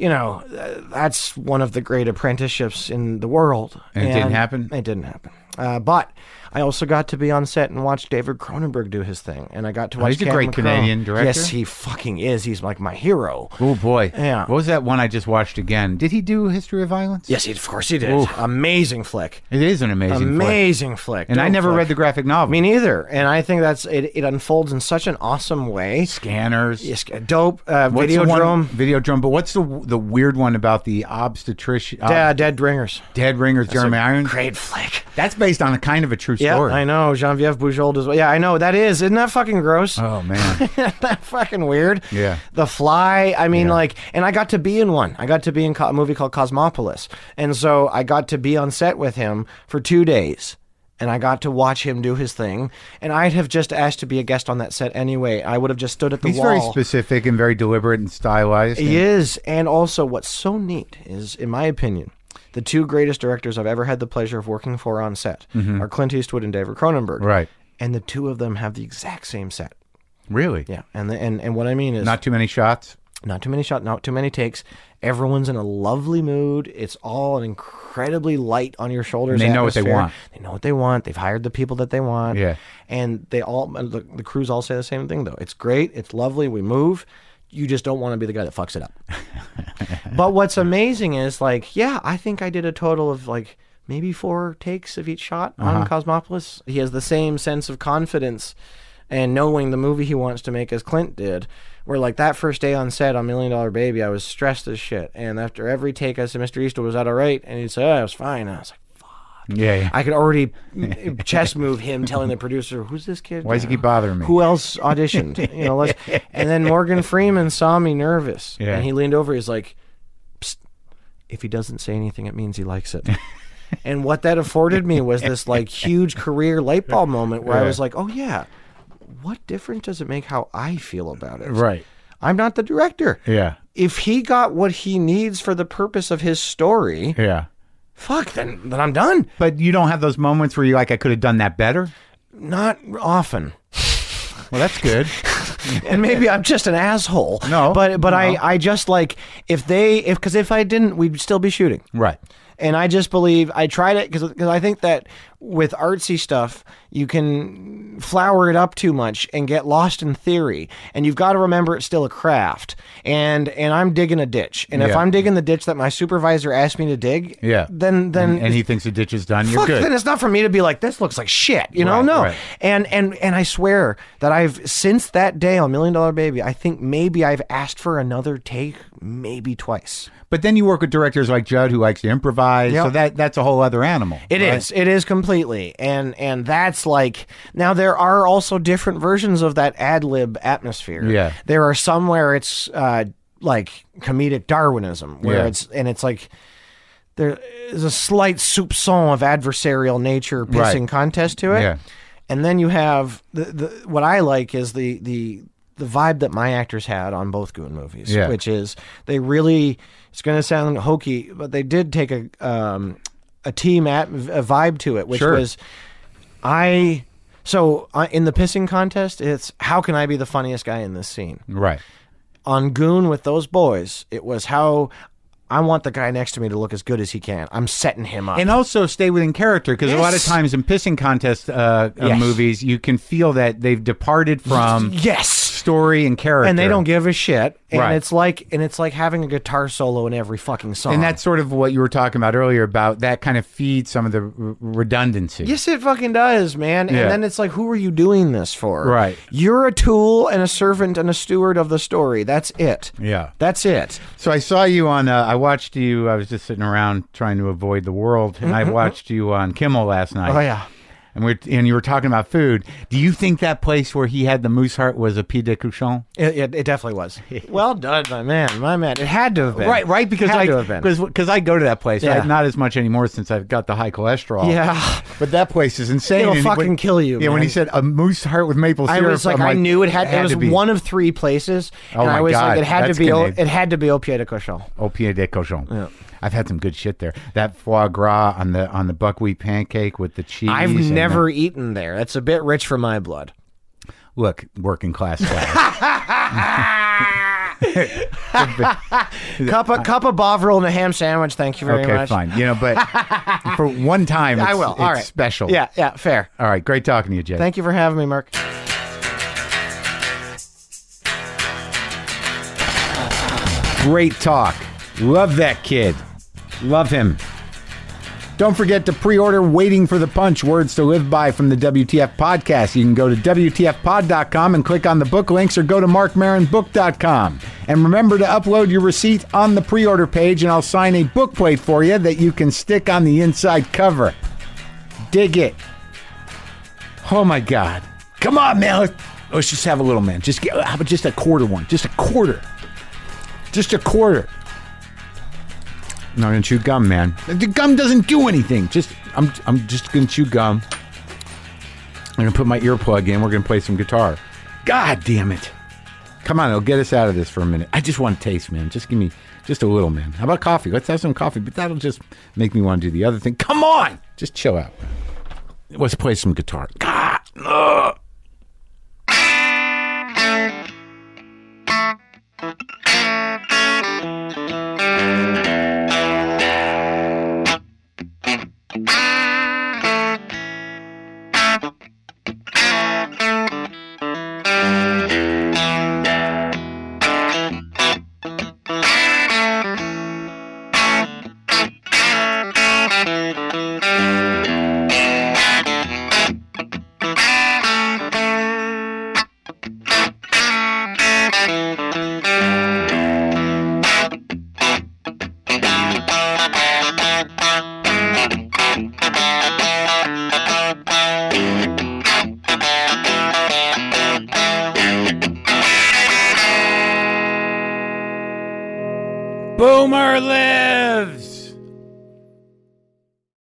that's one of the great apprenticeships in the world. And it didn't happen? It didn't happen. But I also got to be on set and watch David Cronenberg do his thing. And I got to watch he's a Cam great McCrone. Canadian director. Yes, he fucking is. He's like my hero. Oh, boy. Yeah. What was that one I just watched again? Did he do History of Violence? Yes, of course he did. Oof. Amazing flick. It is an amazing flick. And I Dope never flick. read the graphic novel. Me neither. And I think it unfolds in such an awesome way. Scanners. Yes, dope. What's the Videodrome. Videodrome. But what's the weird one about the obstetrician? Dead Ringers. Dead Ringers, Jeremy Irons? Great flick. That's based on a kind of a true Yeah, story. I know. Genevieve Bujold as well. Yeah, I know. That is. Isn't that fucking gross? Oh, man. Isn't that fucking weird? Yeah. The Fly. I mean, Yeah. and I got to be in one. I got to be in a movie called Cosmopolis. And so I got to be on set with him for 2 days. And I got to watch him do his thing. And I'd have just asked to be a guest on that set anyway. I would have just stood at the He's wall. very specific and very deliberate and stylized. He is. And also, what's so neat is, in my opinion, the two greatest directors I've ever had the pleasure of working for on set are Clint Eastwood and David Cronenberg. Right. And the two of them have the exact same set. Really? Yeah. And what I mean is... Not too many shots? Not too many shots, not too many takes. Everyone's in a lovely mood. It's all an incredibly light on your shoulders. And they know what they atmosphere. want. They know what they want. They've hired the people that they want. Yeah. And the crews all say the same thing, though. It's great. It's lovely. We move. You just don't want to be the guy that fucks it up. But what's amazing is, I think I did a total of maybe 4 takes of each shot on Cosmopolis. He has the same sense of confidence and knowing the movie he wants to make as Clint did, where that first day on set on $1 Million Baby, I was stressed as shit. And after every take, I said, Mr. Eastwood, was that all right? And he'd say, oh, it was fine. And I was like, Yeah. I could already chest move him telling the producer, who's this kid? Why does he keep bothering me? Who else auditioned? And then Morgan Freeman saw me nervous. Yeah. And he leaned over. He's like, psst, if he doesn't say anything, it means he likes it. And what that afforded me was this huge career light bulb moment where I was like, oh yeah, what difference does it make how I feel about it? Right. I'm not the director. Yeah. If he got what he needs for the purpose of his story, Yeah. fuck, then I'm done. But you don't have those moments where you're like, I could have done that better? Not often. Well, that's good. And maybe I'm just an asshole. No, but no. I just because if I didn't, we'd still be shooting. Right. And I just believe I tried it because I think that with artsy stuff, you can flower it up too much and get lost in theory. And you've got to remember it's still a craft. And I'm digging a ditch. And if Yeah. I'm digging the ditch that my supervisor asked me to dig, Yeah. then And he thinks the ditch is done. You're fuck, good. then it's not for me to be like, this looks like shit, No. Right. And I swear that I've, since that day on $1 Million Baby, I think maybe I've asked for another take maybe twice. But then you work with directors like Judd who likes to improvise. Yep. So that's a whole other animal. It is completely. And that's now there are also different versions of that ad lib atmosphere. Yeah. There are some where it's comedic Darwinism where Yeah. it's there is a slight soupçon of adversarial nature pissing Right. contest to it. Yeah. And then you have the what I like is the vibe that my actors had on both Goon movies, Yeah. which is they really, it's going to sound hokey, but they did take a a team a vibe to it, which Sure. was in the pissing contest, it's how can I be the funniest guy in this scene? Right. On Goon with those boys, it was how I want the guy next to me to look as good as he can. I'm setting him up. And also stay within character, because a lot of Yes. times in pissing contest Yes. movies, you can feel that they've departed from yes. story and character. And they don't give a shit. And Right. it's like having a guitar solo in every fucking song. And that's sort of what you were talking about earlier, about that kind of feeds some of the redundancy. Yes, it fucking does, man. Yeah. And then it's like, who are you doing this for? Right. You're a tool and a servant and a steward of the story. That's it. Yeah. That's it. So I saw you on, I watched you, I was just sitting around trying to avoid the world, and I watched you on Kimmel last night. Oh, yeah. And you were talking about food. Do you think that place where he had the moose heart was a pied de cochon? It definitely was. Well done, my man. My man. It had to have been. Right, because had to have been. because I go to that place. Yeah. Not as much anymore since I've got the high cholesterol. Yeah. But that place is insane. It'll And fucking kill you, Yeah, when man. he said a moose heart with maple I syrup, was like, I'm I knew it had. It was to be one of 3 places, Oh, and my I was God, like, it had that's to be. Canadian. It had to be au pied de cochon. au pied de cochon. Yeah. I've had some good shit there. That foie gras on the buckwheat pancake with the cheese. I've and never eaten there. That's a bit rich for my blood. look, working class guy. Cup of Bovril and a ham sandwich. Thank you very Okay, much. fine. But for one time, I it's, will. it's All right. special. Yeah, fair. All right, great talking to you, Jay. Thank you for having me, Mark. Great talk. Love that kid. Love him. Don't forget to pre-order Waiting for the Punch, Words to Live By from the WTF Podcast. You can go to WTFpod.com and click on the book links, or go to markmaronbook.com. And remember to upload your receipt on the pre-order page, and I'll sign a book plate for you that you can stick on the inside cover. Dig it. Oh, my God. Come on, man. Let's just have a little, man. How about just a quarter one? Just a quarter. Just a quarter. I'm not gonna chew gum, man. The gum doesn't do anything. I'm just gonna chew gum. I'm gonna put my earplug in. We're gonna play some guitar. God damn it! Come on, it'll get us out of this for a minute. I just want to taste, man. Just give me just a little, man. How about coffee? Let's have some coffee. But that'll just make me want to do the other thing. Come on, just chill out. Let's play some guitar. God. Ugh. Boomer lives!